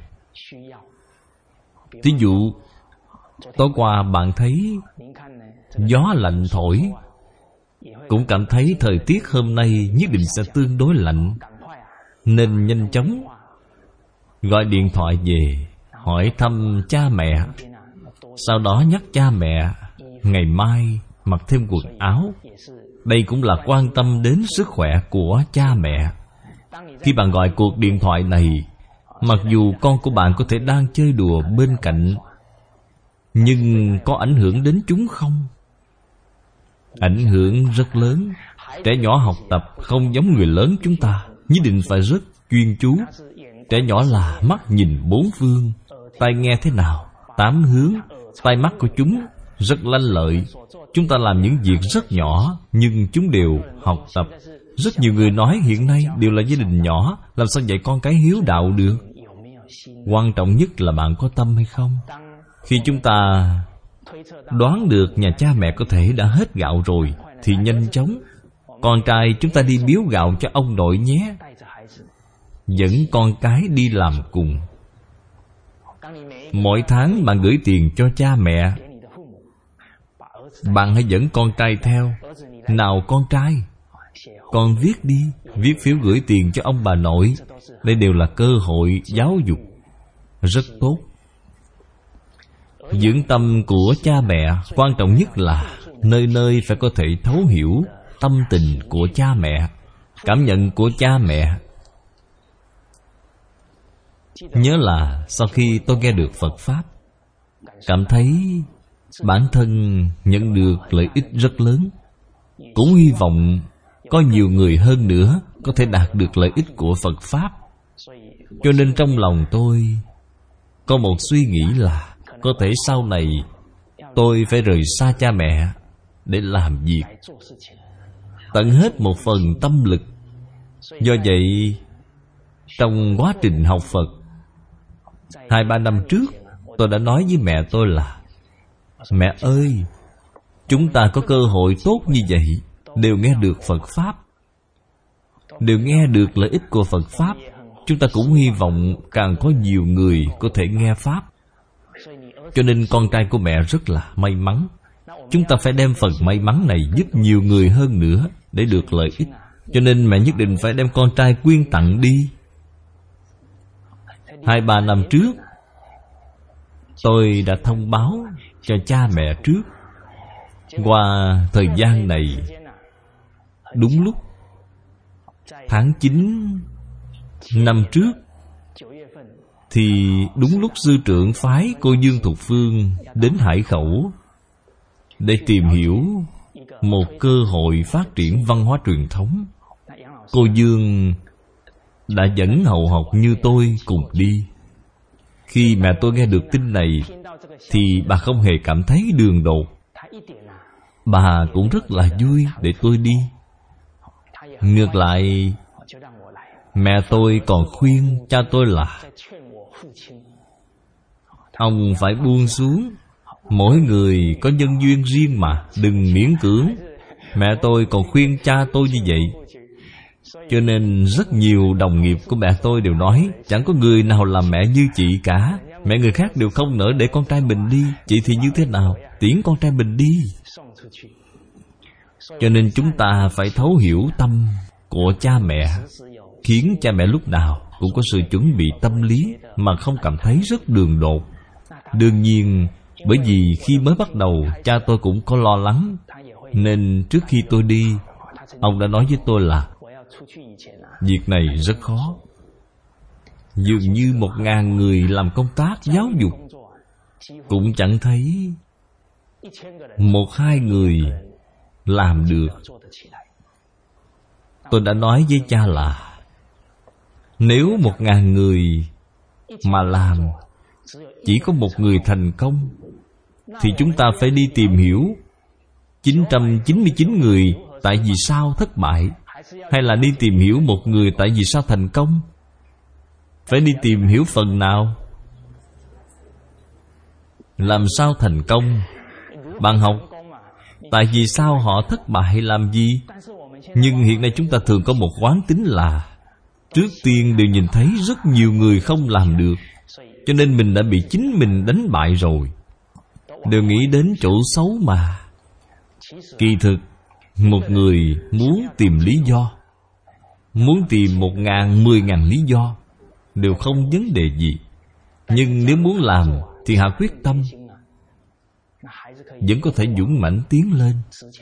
Ví dụ, tối qua bạn thấy gió lạnh thổi, cũng cảm thấy thời tiết hôm nay nhất định sẽ tương đối lạnh, nên nhanh chóng gọi điện thoại về hỏi thăm cha mẹ. Sau đó nhắc cha mẹ ngày mai mặc thêm quần áo. Đây cũng là quan tâm đến sức khỏe của cha mẹ. Khi bạn gọi cuộc điện thoại này, mặc dù con của bạn có thể đang chơi đùa bên cạnh, nhưng có ảnh hưởng đến chúng không? Ảnh hưởng rất lớn. Trẻ nhỏ học tập không giống người lớn chúng ta, nhất định phải rất chuyên chú. Trẻ nhỏ là mắt nhìn bốn phương, tai nghe thế nào, tám hướng. Tai mắt của chúng rất lanh lợi. Chúng ta làm những việc rất nhỏ, nhưng chúng đều học tập. Rất nhiều người nói hiện nay đều là gia đình nhỏ, làm sao dạy con cái hiếu đạo được? Quan trọng nhất là bạn có tâm hay không? Khi chúng ta đoán được nhà cha mẹ có thể đã hết gạo rồi, thì nhanh chóng con trai chúng ta đi biếu gạo cho ông nội nhé. Dẫn con cái đi làm cùng. Mỗi tháng bạn gửi tiền cho cha mẹ, bạn hãy dẫn con trai theo. Nào con trai, con viết đi, viết phiếu gửi tiền cho ông bà nội. Đây đều là cơ hội giáo dục rất tốt. Dưỡng tâm của cha mẹ, quan trọng nhất là nơi nơi phải có thể thấu hiểu tâm tình của cha mẹ, cảm nhận của cha mẹ. Nhớ là sau khi tôi nghe được Phật Pháp, cảm thấy bản thân nhận được lợi ích rất lớn. Cũng hy vọng có nhiều người hơn nữa có thể đạt được lợi ích của Phật Pháp. Cho nên trong lòng tôi có một suy nghĩ là có thể sau này tôi phải rời xa cha mẹ để làm việc, tận hết một phần tâm lực Do vậy, trong quá trình học Phật, Hai ba năm trước, tôi đã nói với mẹ tôi là: mẹ ơi, chúng ta có cơ hội tốt như vậy, đều nghe được Phật Pháp, đều nghe được lợi ích của Phật Pháp. Chúng ta cũng hy vọng càng có nhiều người có thể nghe Pháp. Cho nên con trai của mẹ rất là may mắn. Chúng ta phải đem phần may mắn này giúp nhiều người hơn nữa để được lợi ích. Cho nên mẹ nhất định phải đem con trai quyên tặng đi. Hai ba năm trước, tôi đã thông báo cho cha mẹ trước. Qua thời gian này, đúng lúc tháng chín năm trước, thì đúng lúc sư trưởng phái cô Dương Thục Phương đến Hải Khẩu để tìm hiểu một cơ hội phát triển văn hóa truyền thống. Cô Dương đã dẫn hậu học như tôi cùng đi. Khi mẹ tôi nghe được tin này thì bà không hề cảm thấy đường đột. Bà cũng rất là vui để tôi đi. Ngược lại, mẹ tôi còn khuyên cha tôi là: ông phải buông xuống, mỗi người có nhân duyên riêng mà, đừng miễn cưỡng. Mẹ tôi còn khuyên cha tôi như vậy. Cho nên rất nhiều đồng nghiệp của mẹ tôi đều nói: chẳng có người nào làm mẹ như chị cả. Mẹ người khác đều không nỡ để con trai mình đi, chị thì như thế nào, tiễn con trai mình đi. Cho nên chúng ta phải thấu hiểu tâm của cha mẹ, khiến cha mẹ lúc nào cũng có sự chuẩn bị tâm lý, mà không cảm thấy rất đường đột. Đương nhiên, bởi vì khi mới bắt đầu, cha tôi cũng có lo lắng, nên trước khi tôi đi, ông đã nói với tôi là: việc này rất khó. Dường như một ngàn người làm công tác giáo dục, cũng chẳng thấy một hai người làm được. Tôi đã nói với cha là: nếu một ngàn người mà làm chỉ có một người thành công, thì chúng ta phải đi tìm hiểu chín trăm chín mươi chín người tại vì sao thất bại, hay là đi tìm hiểu một người tại vì sao thành công? Phải đi tìm hiểu phần nào? Làm sao thành công? Bạn học tại vì sao họ thất bại làm gì? Nhưng hiện nay chúng ta thường có một quán tính là trước tiên đều nhìn thấy rất nhiều người không làm được, cho nên mình đã bị chính mình đánh bại rồi. Đều nghĩ đến chỗ xấu mà. Kỳ thực, một người muốn tìm lý do, muốn tìm một ngàn, mười ngàn lý do, đều không vấn đề gì. Nhưng nếu muốn làm thì hạ quyết tâm, vẫn có thể dũng mãnh tiến lên.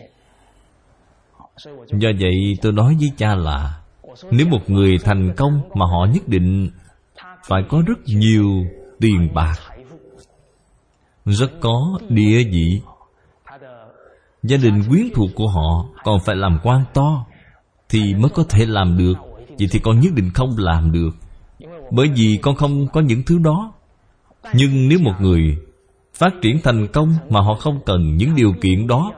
Do vậy tôi nói với cha là: nếu một người thành công mà họ nhất định phải có rất nhiều tiền bạc, rất có địa vị, gia đình quyến thuộc của họ còn phải làm quan to, thì mới có thể làm được. Vậy thì con nhất định không làm được, bởi vì con không có những thứ đó. Nhưng nếu một người phát triển thành công mà họ không cần những điều kiện đó,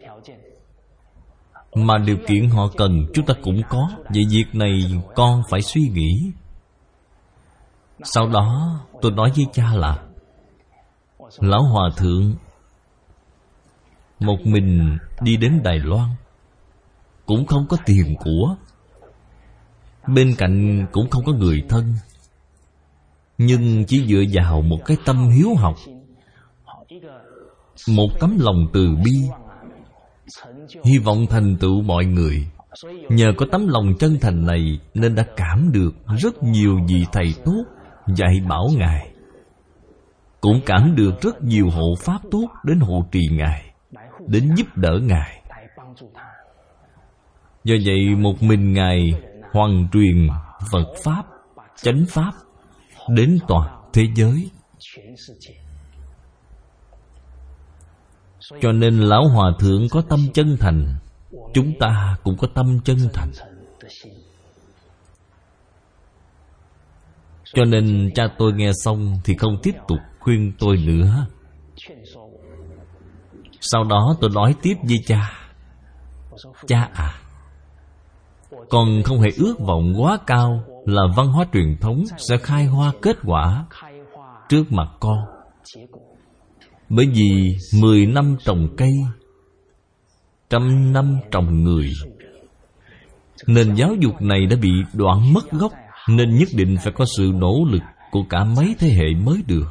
mà điều kiện họ cần chúng ta cũng có, vậy việc này con phải suy nghĩ. Sau đó tôi nói với cha là: Lão Hòa Thượng một mình đi đến Đài Loan, cũng không có tiền của, bên cạnh cũng không có người thân, nhưng chỉ dựa vào một cái tâm hiếu học, một tấm lòng từ bi, hy vọng thành tựu mọi người. Nhờ có tấm lòng chân thành này nên đã cảm được rất nhiều vị thầy tốt dạy bảo Ngài, cũng cảm được rất nhiều hộ pháp tốt đến hộ trì Ngài, đến giúp đỡ Ngài. Do vậy một mình Ngài hoằng truyền Phật Pháp, chánh Pháp đến toàn thế giới. Cho nên Lão Hòa Thượng có tâm chân thành, chúng ta cũng có tâm chân thành. Cho nên cha tôi nghe xong thì không tiếp tục khuyên tôi nữa. Sau đó tôi nói tiếp với cha: Cha à, còn không hề ước vọng quá cao là văn hóa truyền thống sẽ khai hoa kết quả trước mặt con. Bởi vì mười năm trồng cây, trăm năm trồng người. Nền giáo dục này đã bị đoạn mất gốc, nên nhất định phải có sự nỗ lực của cả mấy thế hệ mới được.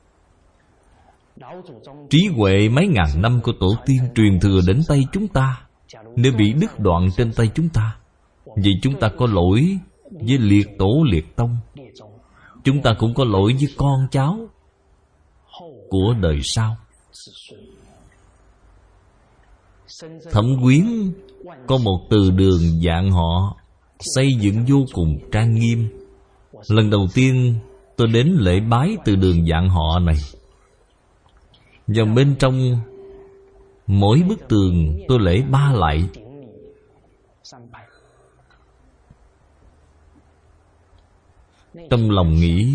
Trí huệ mấy ngàn năm của tổ tiên truyền thừa đến tay chúng ta, nếu bị đứt đoạn trên tay chúng ta, vậy chúng ta có lỗi với liệt tổ liệt tông. Chúng ta cũng có lỗi với con cháu của đời sau. Thẩm Quyến có một từ đường dạng họ xây dựng vô cùng trang nghiêm. Lần đầu tiên tôi đến lễ bái từ đường dạng họ này, và bên trong mỗi bức tường tôi lễ ba lạy. Trong lòng nghĩ,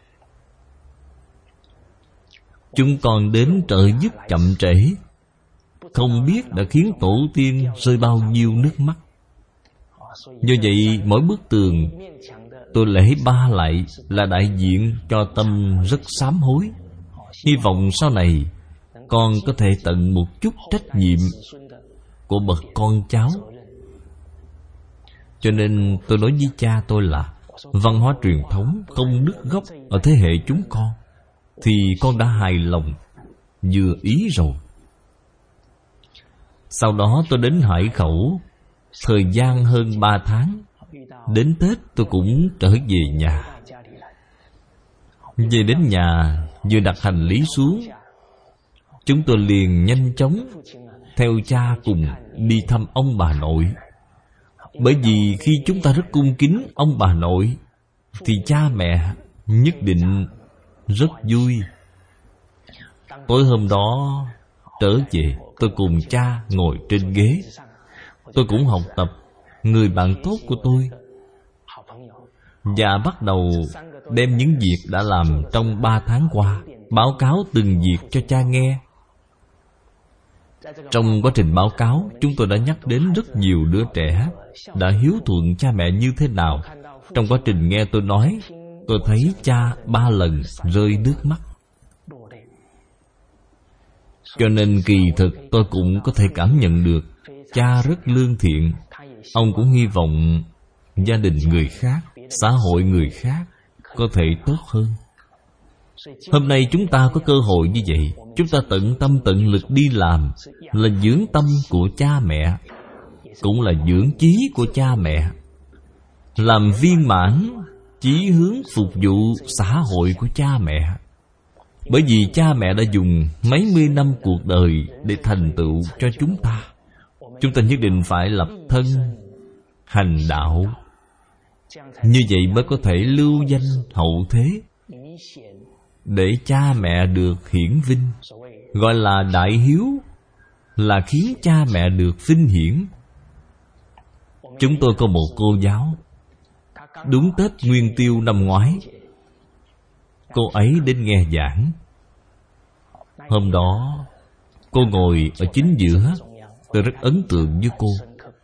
chúng con đến trợ giúp chậm trễ, không biết đã khiến tổ tiên rơi bao nhiêu nước mắt. Do vậy mỗi bức tường tôi lễ ba lạy là đại diện cho tâm rất sám hối. Hy vọng sau này con có thể tận một chút trách nhiệm của bậc con cháu. Cho nên tôi nói với cha tôi là văn hóa truyền thống không đứt gốc ở thế hệ chúng con, thì con đã hài lòng, vừa ý rồi. Sau đó tôi đến Hải Khẩu, thời gian hơn ba tháng. Đến Tết tôi cũng trở về nhà. Về đến nhà, vừa đặt hành lý xuống, chúng tôi liền nhanh chóng theo cha cùng đi thăm ông bà nội. Bởi vì khi chúng ta rất cung kính ông bà nội, thì cha mẹ nhất định rất vui. Tối hôm đó trở về, tôi cùng cha ngồi trên ghế. Tôi cũng học tập người bạn tốt của tôi, và bắt đầu đem những việc đã làm trong ba tháng qua báo cáo từng việc cho cha nghe. Trong quá trình báo cáo, chúng tôi đã nhắc đến rất nhiều đứa trẻ đã hiếu thuận cha mẹ như thế nào. Trong quá trình nghe tôi nói, tôi thấy cha ba lần rơi nước mắt. Cho nên kỳ thực tôi cũng có thể cảm nhận được cha rất lương thiện. Ông cũng hy vọng gia đình người khác, xã hội người khác có thể tốt hơn. Hôm nay chúng ta có cơ hội như vậy, chúng ta tận tâm tận lực đi làm, là dưỡng tâm của cha mẹ, cũng là dưỡng chí của cha mẹ, làm viên mãn chí hướng phục vụ xã hội của cha mẹ. Bởi vì cha mẹ đã dùng mấy mươi năm cuộc đời để thành tựu cho chúng ta. Chúng ta nhất định phải lập thân, hành đạo, như vậy mới có thể lưu danh hậu thế, để cha mẹ được hiển vinh. Gọi là đại hiếu, là khiến cha mẹ được vinh hiển. Chúng tôi có một cô giáo, đúng Tết Nguyên Tiêu năm ngoái, cô ấy đến nghe giảng. Hôm đó cô ngồi ở chính giữa. Tôi rất ấn tượng với cô.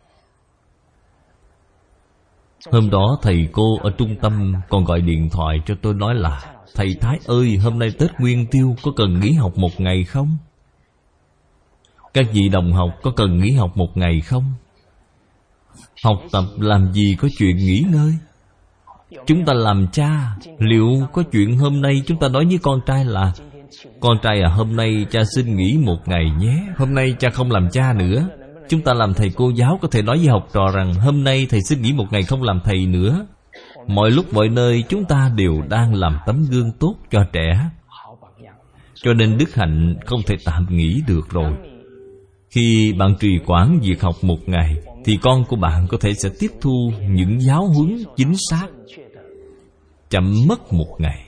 Hôm đó thầy cô ở trung tâm còn gọi điện thoại cho tôi nói là: thầy Thái ơi, hôm nay Tết Nguyên Tiêu có cần nghỉ học một ngày không? Các vị đồng học có cần nghỉ học một ngày không? Học tập làm gì có chuyện nghỉ ngơi? Chúng ta làm cha, liệu có chuyện hôm nay chúng ta nói với con trai là: con trai à, hôm nay cha xin nghỉ một ngày nhé, hôm nay cha không làm cha nữa. Chúng ta làm thầy cô giáo có thể nói với học trò rằng: hôm nay thầy xin nghỉ một ngày không làm thầy nữa. Mọi lúc mọi nơi chúng ta đều đang làm tấm gương tốt cho trẻ. Cho nên đức hạnh không thể tạm nghỉ được rồi. Khi bạn trì hoãn việc học một ngày, thì con của bạn có thể sẽ tiếp thu những giáo huấn chính xác, chậm mất một ngày.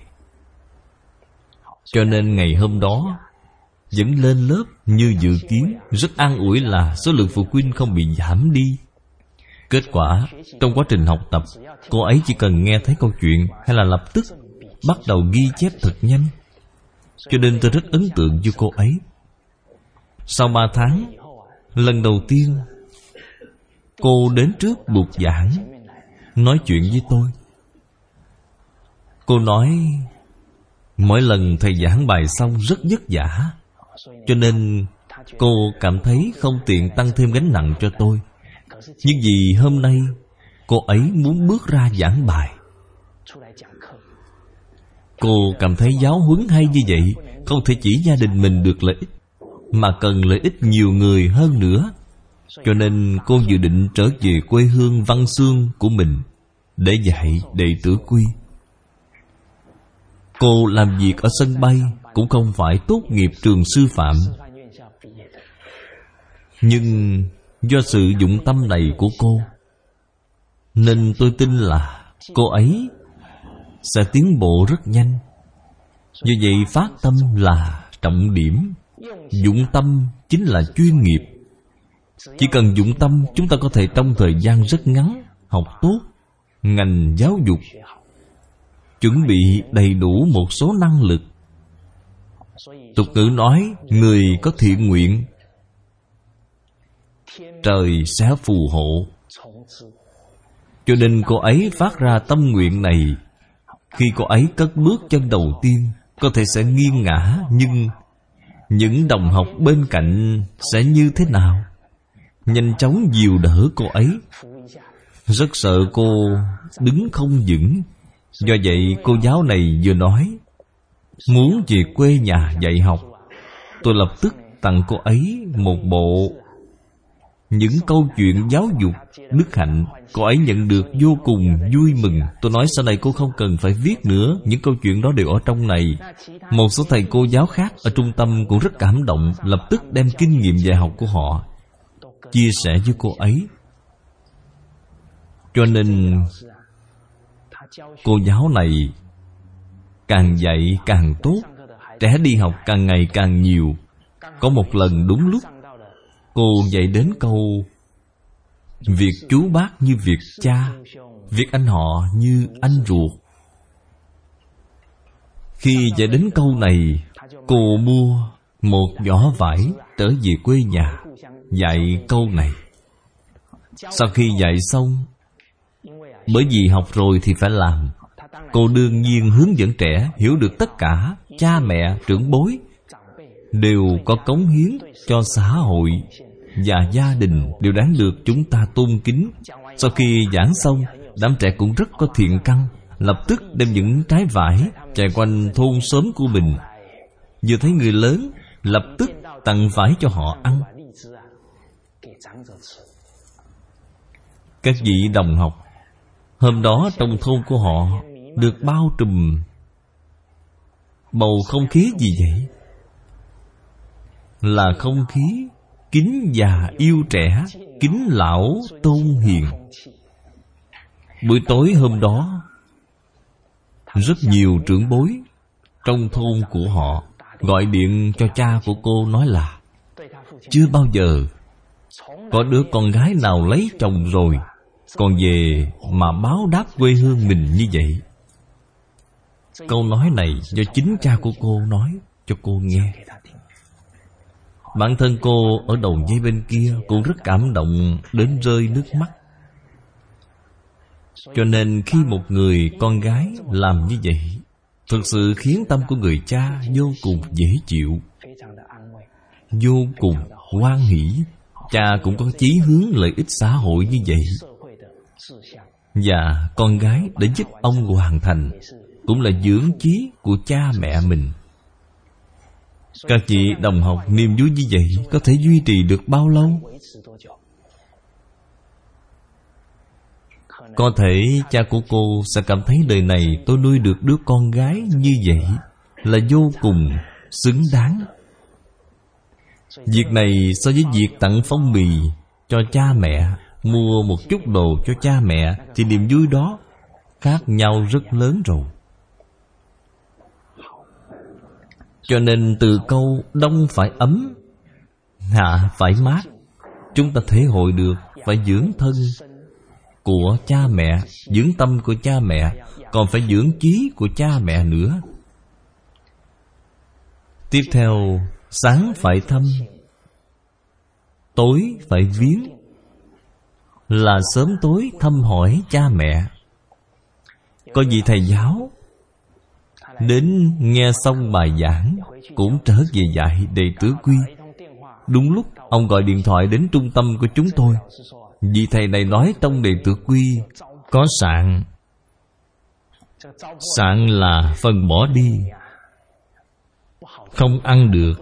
Cho nên ngày hôm đó vẫn lên lớp như dự kiến. Rất an ủi là số lượng phụ huynh không bị giảm đi. Kết quả, trong quá trình học tập, cô ấy chỉ cần nghe thấy câu chuyện hay là lập tức bắt đầu ghi chép thật nhanh. Cho nên tôi rất ấn tượng với cô ấy. Sau ba tháng, lần đầu tiên Cô đến trước bục giảng, nói chuyện với tôi. Cô nói mỗi lần thầy giảng bài xong rất vất vả, cho nên cô cảm thấy không tiện tăng thêm gánh nặng cho tôi. Nhưng vì hôm nay cô ấy muốn bước ra giảng bài, cô cảm thấy giáo huấn hay như vậy không thể chỉ gia đình mình được lợi ích, mà cần lợi ích nhiều người hơn nữa. Cho nên cô dự định trở về quê hương Văn Xương của mình để dạy đệ tử quy. Cô làm việc ở sân bay cũng không phải tốt nghiệp trường sư phạm, nhưng do sự dụng tâm này của cô, nên tôi tin là cô ấy sẽ tiến bộ rất nhanh. Do vậy phát tâm là trọng điểm. Dụng tâm chính là chuyên nghiệp. Chỉ cần dụng tâm, chúng ta có thể trong thời gian rất ngắn học tốt ngành giáo dục, chuẩn bị đầy đủ một số năng lực. Tục ngữ nói, người có thiện nguyện, trời sẽ phù hộ. Cho nên cô ấy phát ra tâm nguyện này. Khi cô ấy cất bước chân đầu tiên, có thể sẽ nghiêng ngã, nhưng những đồng học bên cạnh sẽ như thế nào? Nhanh chóng dìu đỡ cô ấy. Rất sợ cô đứng không vững. Do vậy cô giáo này vừa nói muốn về quê nhà dạy học. Tôi lập tức tặng cô ấy một bộ những câu chuyện giáo dục đức hạnh. Cô ấy nhận được vô cùng vui mừng. Tôi nói sau này cô không cần phải viết nữa, những câu chuyện đó đều ở trong này. Một số thầy cô giáo khác ở trung tâm cũng rất cảm động, lập tức đem kinh nghiệm dạy học của họ chia sẻ với cô ấy. Cho nên cô giáo này càng dạy càng tốt, trẻ đi học càng ngày càng nhiều. Có một lần đúng lúc cô dạy đến câu việc chú bác như việc cha, việc anh họ như anh ruột. Khi dạy đến câu này, cô mua một giỏ vải trở về quê nhà dạy câu này. Sau khi dạy xong, bởi vì học rồi thì phải làm, cô đương nhiên hướng dẫn trẻ hiểu được tất cả cha mẹ, trưởng bối đều có cống hiến cho xã hội và gia đình, đều đáng được chúng ta tôn kính. Sau khi giảng xong, đám trẻ cũng rất có thiện căn, lập tức đem những trái vải chạy quanh thôn xóm của mình. Vừa thấy người lớn, lập tức tặng vải cho họ ăn. Các vị đồng học, hôm đó trong thôn của họ được bao trùm bầu không khí gì vậy? Là không khí kính già yêu trẻ, kính lão tôn hiền. Buổi tối hôm đó, rất nhiều trưởng bối trong thôn của họ gọi điện cho cha của cô nói là chưa bao giờ có đứa con gái nào lấy chồng rồi còn về mà báo đáp quê hương mình như vậy. Câu nói này do chính cha của cô nói cho cô nghe. Bản thân cô ở đầu dây bên kia cũng rất cảm động đến rơi nước mắt. Cho nên khi một người con gái làm như vậy, thực sự khiến tâm của người cha vô cùng dễ chịu, vô cùng hoan hỷ. Cha cũng có chí hướng lợi ích xã hội như vậy, và con gái đã giúp ông hoàn thành, cũng là dưỡng chí của cha mẹ mình. Các chị đồng học, niềm vui như vậy có thể duy trì được bao lâu? Có thể cha của cô sẽ cảm thấy đời này tôi nuôi được đứa con gái như vậy là vô cùng xứng đáng. Việc này so với việc tặng phong bì cho cha mẹ, mua một chút đồ cho cha mẹ, thì niềm vui đó khác nhau rất lớn rồi. Cho nên từ câu đông phải ấm, hạ phải mát, chúng ta thể hội được phải dưỡng thân của cha mẹ, dưỡng tâm của cha mẹ, còn phải dưỡng chí của cha mẹ nữa. Tiếp theo, sáng phải thăm, tối phải viếng. là sớm tối thăm hỏi cha mẹ. Có vị thầy giáo đến nghe xong bài giảng, cũng trở về dạy đệ tử quy. Đúng lúc ông gọi điện thoại đến trung tâm của chúng tôi. Vị thầy này nói trong đệ tử quy có sạn. Sạn là phần bỏ đi, không ăn được.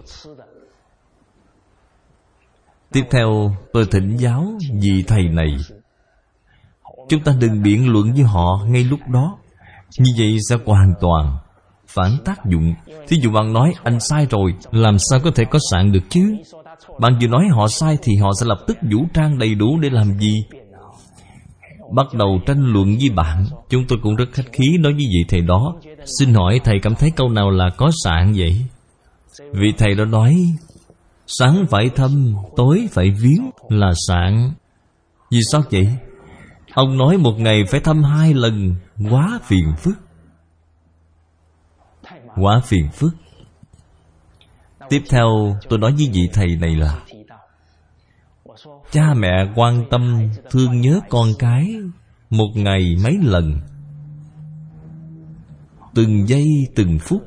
Tiếp theo tôi thỉnh giáo vị thầy này, chúng ta đừng biện luận với họ ngay lúc đó, như vậy sẽ hoàn toàn phản tác dụng. Thí dụ bạn nói anh sai rồi, làm sao có thể có sạn được chứ? Bạn vừa nói họ sai thì họ sẽ lập tức vũ trang đầy đủ để làm gì? Bắt đầu tranh luận với bạn. Chúng tôi cũng rất khách khí nói với vị thầy đó, xin hỏi thầy cảm thấy câu nào là có sạn vậy? Vị thầy đó nói, sáng phải thăm, tối phải viếng là sạn. Vì sao vậy? Ông nói một ngày phải thăm hai lần, quá phiền phức. Quá phiền phức. Tiếp theo tôi nói với vị thầy này là, cha mẹ quan tâm thương nhớ con cái một ngày mấy lần, từng giây từng phút.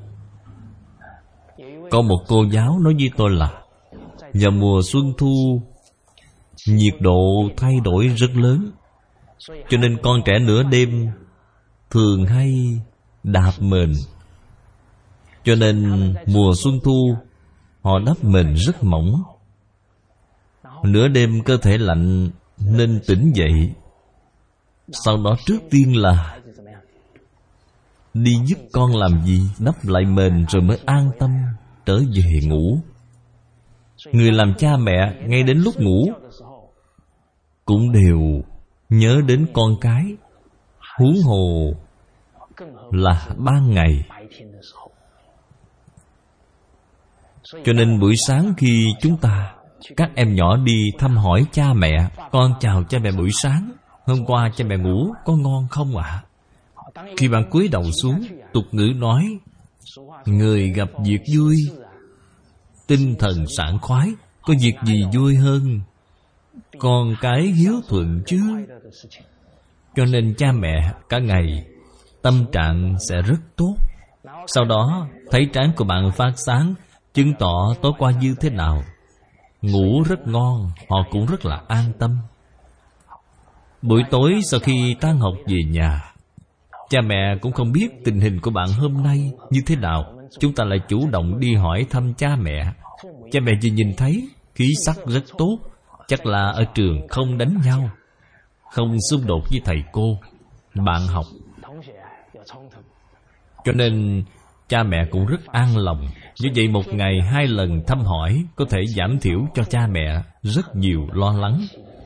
Có một cô giáo nói với tôi là, vào mùa xuân thu nhiệt độ thay đổi rất lớn, cho nên con trẻ nửa đêm thường hay đạp mền. Cho nên mùa xuân thu họ đắp mền rất mỏng. Nửa đêm cơ thể lạnh nên tỉnh dậy. Sau đó trước tiên là đi giúp con làm gì, đắp lại mền rồi mới an tâm trở về ngủ. Người làm cha mẹ ngay đến lúc ngủ cũng đều nhớ đến con cái, huống hồ là ban ngày. Cho nên buổi sáng khi chúng ta, các em nhỏ đi thăm hỏi cha mẹ, con chào cha mẹ buổi sáng, hôm qua cha mẹ ngủ có ngon không ạ? À? Khi bạn cúi đầu xuống, tục ngữ nói, người gặp việc vui, tinh thần sảng khoái. Có việc gì vui hơn con cái hiếu thuận chứ? Cho nên cha mẹ cả ngày tâm trạng sẽ rất tốt. Sau đó thấy trán của bạn phát sáng, chứng tỏ tối qua như thế nào. Ngủ rất ngon, họ cũng rất là an tâm. Buổi tối sau khi tan học về nhà, cha mẹ cũng không biết tình hình của bạn hôm nay như thế nào. Chúng ta lại chủ động đi hỏi thăm cha mẹ. Cha mẹ chỉ nhìn thấy khí sắc rất tốt, chắc là ở trường không đánh nhau, không xung đột với thầy cô, bạn học. Cho nên cha mẹ cũng rất an lòng. Như vậy một ngày hai lần thăm hỏi có thể giảm thiểu cho cha mẹ rất nhiều lo lắng.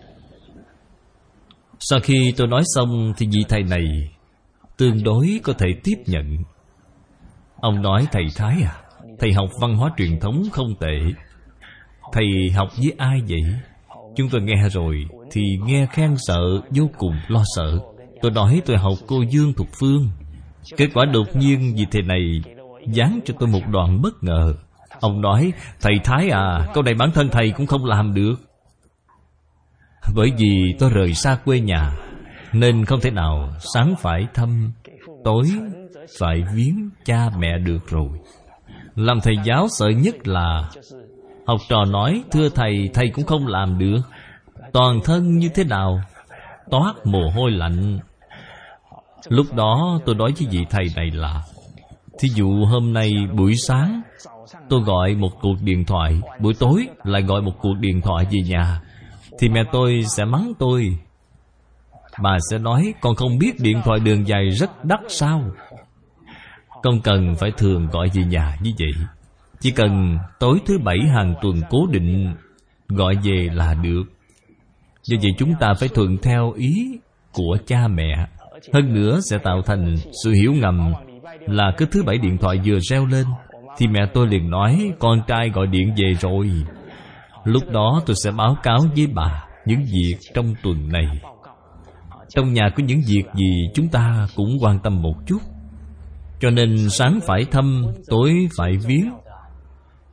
Sau khi tôi nói xong thì vị thầy này tương đối có thể tiếp nhận. Ông nói, thầy Thái à, thầy học văn hóa truyền thống không tệ. Thầy học với ai vậy? Chúng tôi nghe rồi thì nghe khen sợ, vô cùng lo sợ. Tôi nói tôi học cô Dương Thục Phương. Kết quả đột nhiên vị thầy này giáng cho tôi một đoạn bất ngờ. Ông nói, thầy Thái à, câu này bản thân thầy cũng không làm được. Bởi vì tôi rời xa quê nhà, nên không thể nào sáng phải thăm, tối phải viếng cha mẹ được rồi. Làm thầy giáo sợ nhất là học trò nói, thưa thầy, thầy cũng không làm được. Toàn thân như thế nào? Toát mồ hôi lạnh. Lúc đó tôi nói với vị thầy này là, thí dụ hôm nay buổi sáng tôi gọi một cuộc điện thoại, buổi tối lại gọi một cuộc điện thoại về nhà, thì mẹ tôi sẽ mắng tôi. Bà sẽ nói, con không biết điện thoại đường dài rất đắt sao? Không cần phải thường gọi về nhà như vậy, chỉ cần tối thứ bảy hàng tuần cố định gọi về là được. Do vậy chúng ta phải thuận theo ý của cha mẹ. Hơn nữa sẽ tạo thành sự hiểu ngầm là cứ thứ bảy điện thoại vừa reo lên thì mẹ tôi liền nói, con trai gọi điện về rồi. Lúc đó tôi sẽ báo cáo với bà những việc trong tuần này. Trong nhà có những việc gì chúng ta cũng quan tâm một chút. Cho nên sáng phải thăm, tối phải viếng.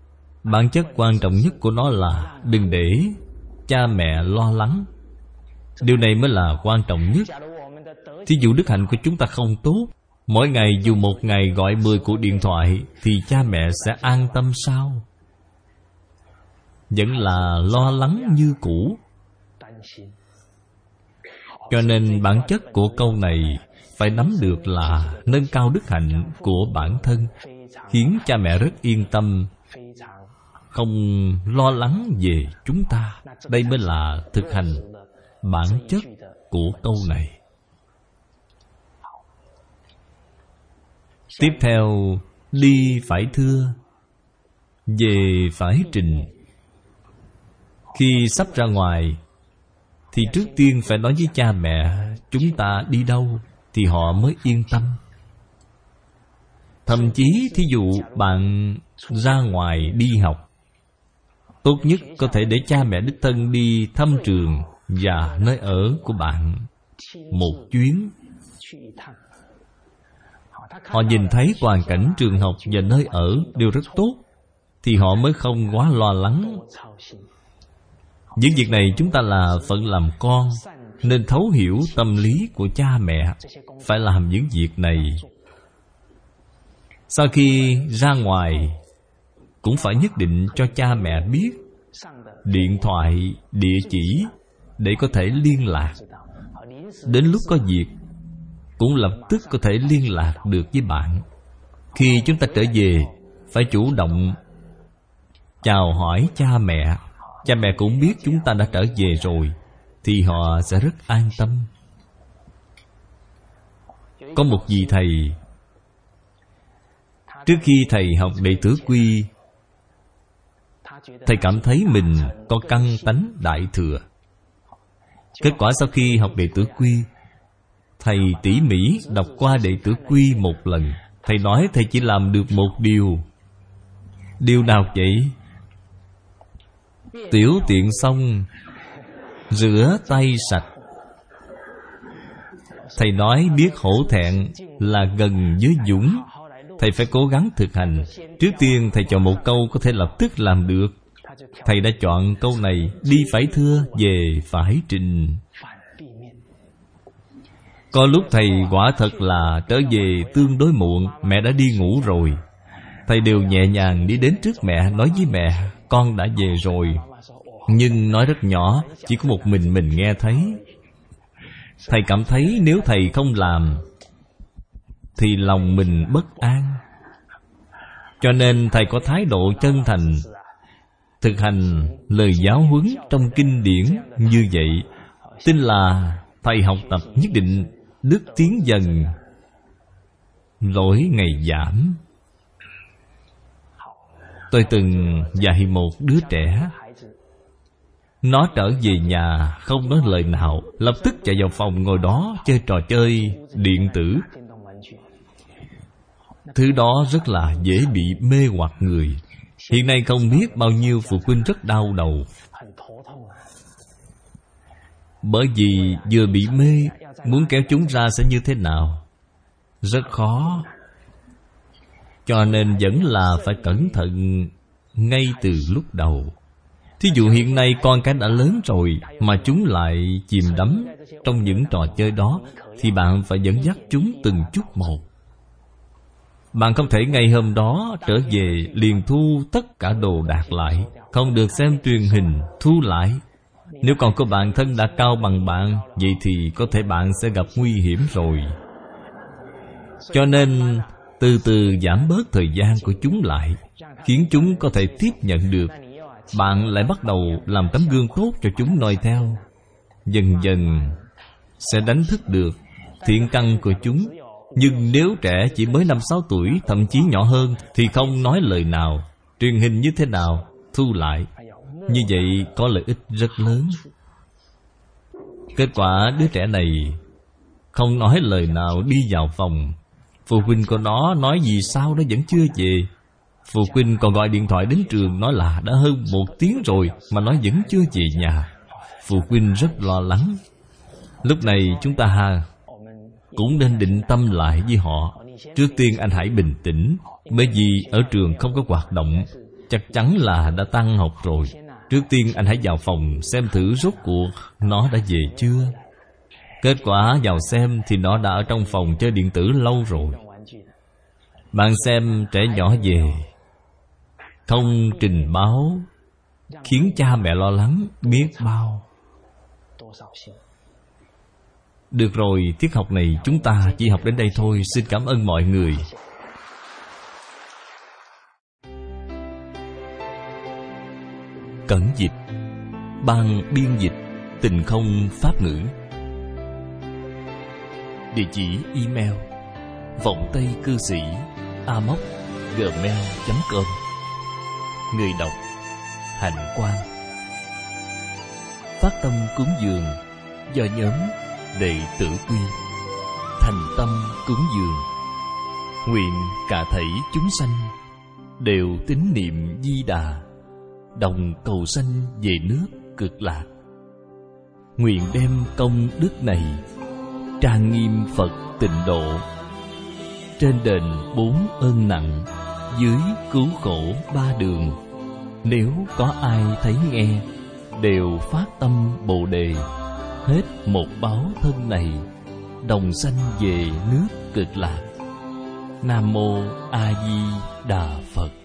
Bản chất quan trọng nhất của nó là đừng để cha mẹ lo lắng. Điều này mới là quan trọng nhất. Thí dụ đức hạnh của chúng ta không tốt, mỗi ngày dù một ngày gọi mười cuộc điện thoại, thì cha mẹ sẽ an tâm sao? Vẫn là lo lắng như cũ. Cho nên bản chất của câu này phải nắm được là nâng cao đức hạnh của bản thân, khiến cha mẹ rất yên tâm, không lo lắng về chúng ta. Đây mới là thực hành bản chất của câu này. Tiếp theo, đi phải thưa, về phải trình. Khi sắp ra ngoài, thì trước tiên phải nói với cha mẹ chúng ta đi đâu, thì họ mới yên tâm. Thậm chí thí dụ bạn ra ngoài đi học, tốt nhất có thể để cha mẹ đích thân đi thăm trường và nơi ở của bạn một chuyến. Họ nhìn thấy hoàn cảnh trường học và nơi ở đều rất tốt, thì họ mới không quá lo lắng. Những việc này chúng ta là phận làm con, nên thấu hiểu tâm lý của cha mẹ, phải làm những việc này. Sau khi ra ngoài, cũng phải nhất định cho cha mẹ biết điện thoại, địa chỉ để có thể liên lạc. Đến lúc có việc cũng lập tức có thể liên lạc được với bạn. Khi chúng ta trở về, phải chủ động chào hỏi cha mẹ. Cha mẹ cũng biết chúng ta đã trở về rồi, thì họ sẽ rất an tâm. Có một vị thầy, trước khi thầy học đệ tử quy, thầy cảm thấy mình có căn tánh đại thừa. Kết quả sau khi học đệ tử quy, thầy tỉ mỉ đọc qua đệ tử quy một lần. Thầy nói thầy chỉ làm được một điều. Điều nào vậy? Tiểu tiện xong, rửa tay sạch. Thầy nói biết hổ thẹn là gần với dũng. Thầy phải cố gắng thực hành. Trước tiên thầy chọn một câu có thể lập tức làm được. Thầy đã chọn câu này: đi phải thưa, về phải trình. Có lúc thầy quả thật là trở về tương đối muộn, mẹ đã đi ngủ rồi. Thầy đều nhẹ nhàng đi đến trước mẹ, nói với mẹ: con đã về rồi. Nhưng nói rất nhỏ, chỉ có một mình mình nghe thấy. Thầy cảm thấy nếu thầy không làm thì lòng mình bất an. Cho nên thầy có thái độ chân thành, thực hành lời giáo huấn trong kinh điển như vậy. Tin là thầy học tập nhất định đức tiến dần, lỗi ngày giảm. Tôi từng dạy một đứa trẻ. Nó trở về nhà không nói lời nào, lập tức chạy vào phòng ngồi đó chơi trò chơi điện tử. Thứ đó rất là dễ bị mê hoặc người. Hiện nay không biết bao nhiêu phụ huynh rất đau đầu, bởi vì vừa bị mê, muốn kéo chúng ra sẽ như thế nào rất khó. Cho nên vẫn là phải cẩn thận ngay từ lúc đầu. Thí dụ hiện nay con cái đã lớn rồi mà chúng lại chìm đắm trong những trò chơi đó, thì bạn phải dẫn dắt chúng từng chút một. Bạn không thể ngay hôm đó trở về liền thu tất cả đồ đạc lại. Không được xem truyền hình, thu lại. Nếu còn có bạn thân đã cao bằng bạn, vậy thì có thể bạn sẽ gặp nguy hiểm rồi. Cho nên từ từ giảm bớt thời gian của chúng lại, khiến chúng có thể tiếp nhận được. Bạn lại bắt đầu làm tấm gương tốt cho chúng noi theo. Dần dần sẽ đánh thức được thiện căn của chúng. Nhưng nếu trẻ chỉ mới năm sáu tuổi, thậm chí nhỏ hơn, thì không nói lời nào, truyền hình như thế nào, thu lại. Như vậy có lợi ích rất lớn. Kết quả đứa trẻ này không nói lời nào đi vào phòng. Phụ huynh của nó nói gì sao nó vẫn chưa về. Phụ huynh còn gọi điện thoại đến trường, nói là đã hơn một tiếng rồi mà nó vẫn chưa về nhà. Phụ huynh rất lo lắng. Lúc này chúng ta ha cũng nên định tâm lại với họ. Trước tiên anh hãy bình tĩnh, bởi vì ở trường không có hoạt động, chắc chắn là đã tan học rồi. Trước tiên anh hãy vào phòng xem thử rốt cuộc nó đã về chưa. Kết quả vào xem thì nó đã ở trong phòng chơi điện tử lâu rồi. Bạn xem trẻ nhỏ về không trình báo, khiến cha mẹ lo lắng biết bao. Được rồi, tiết học này chúng ta chỉ học đến đây thôi. Xin cảm ơn mọi người. Cẩn dịch, ban biên dịch Tình Không Pháp ngữ. Địa chỉ email vọng tây cư sĩ a m o c gmail chấm com. Người đọc Hạnh Quang. Phát tâm cúng dường do nhóm Đệ tử Quy. Thành tâm cúng dường, nguyện cả thảy chúng sanh đều tín niệm Di Đà, đồng cầu sanh về nước Cực Lạc. Nguyện đem công đức này trang nghiêm Phật Tịnh Độ, trên đền bốn ơn nặng, dưới cứu khổ ba đường. Nếu có ai thấy nghe, đều phát tâm Bồ Đề, hết một báo thân này, đồng sanh về nước Cực Lạc. Nam Mô A Di Đà Phật.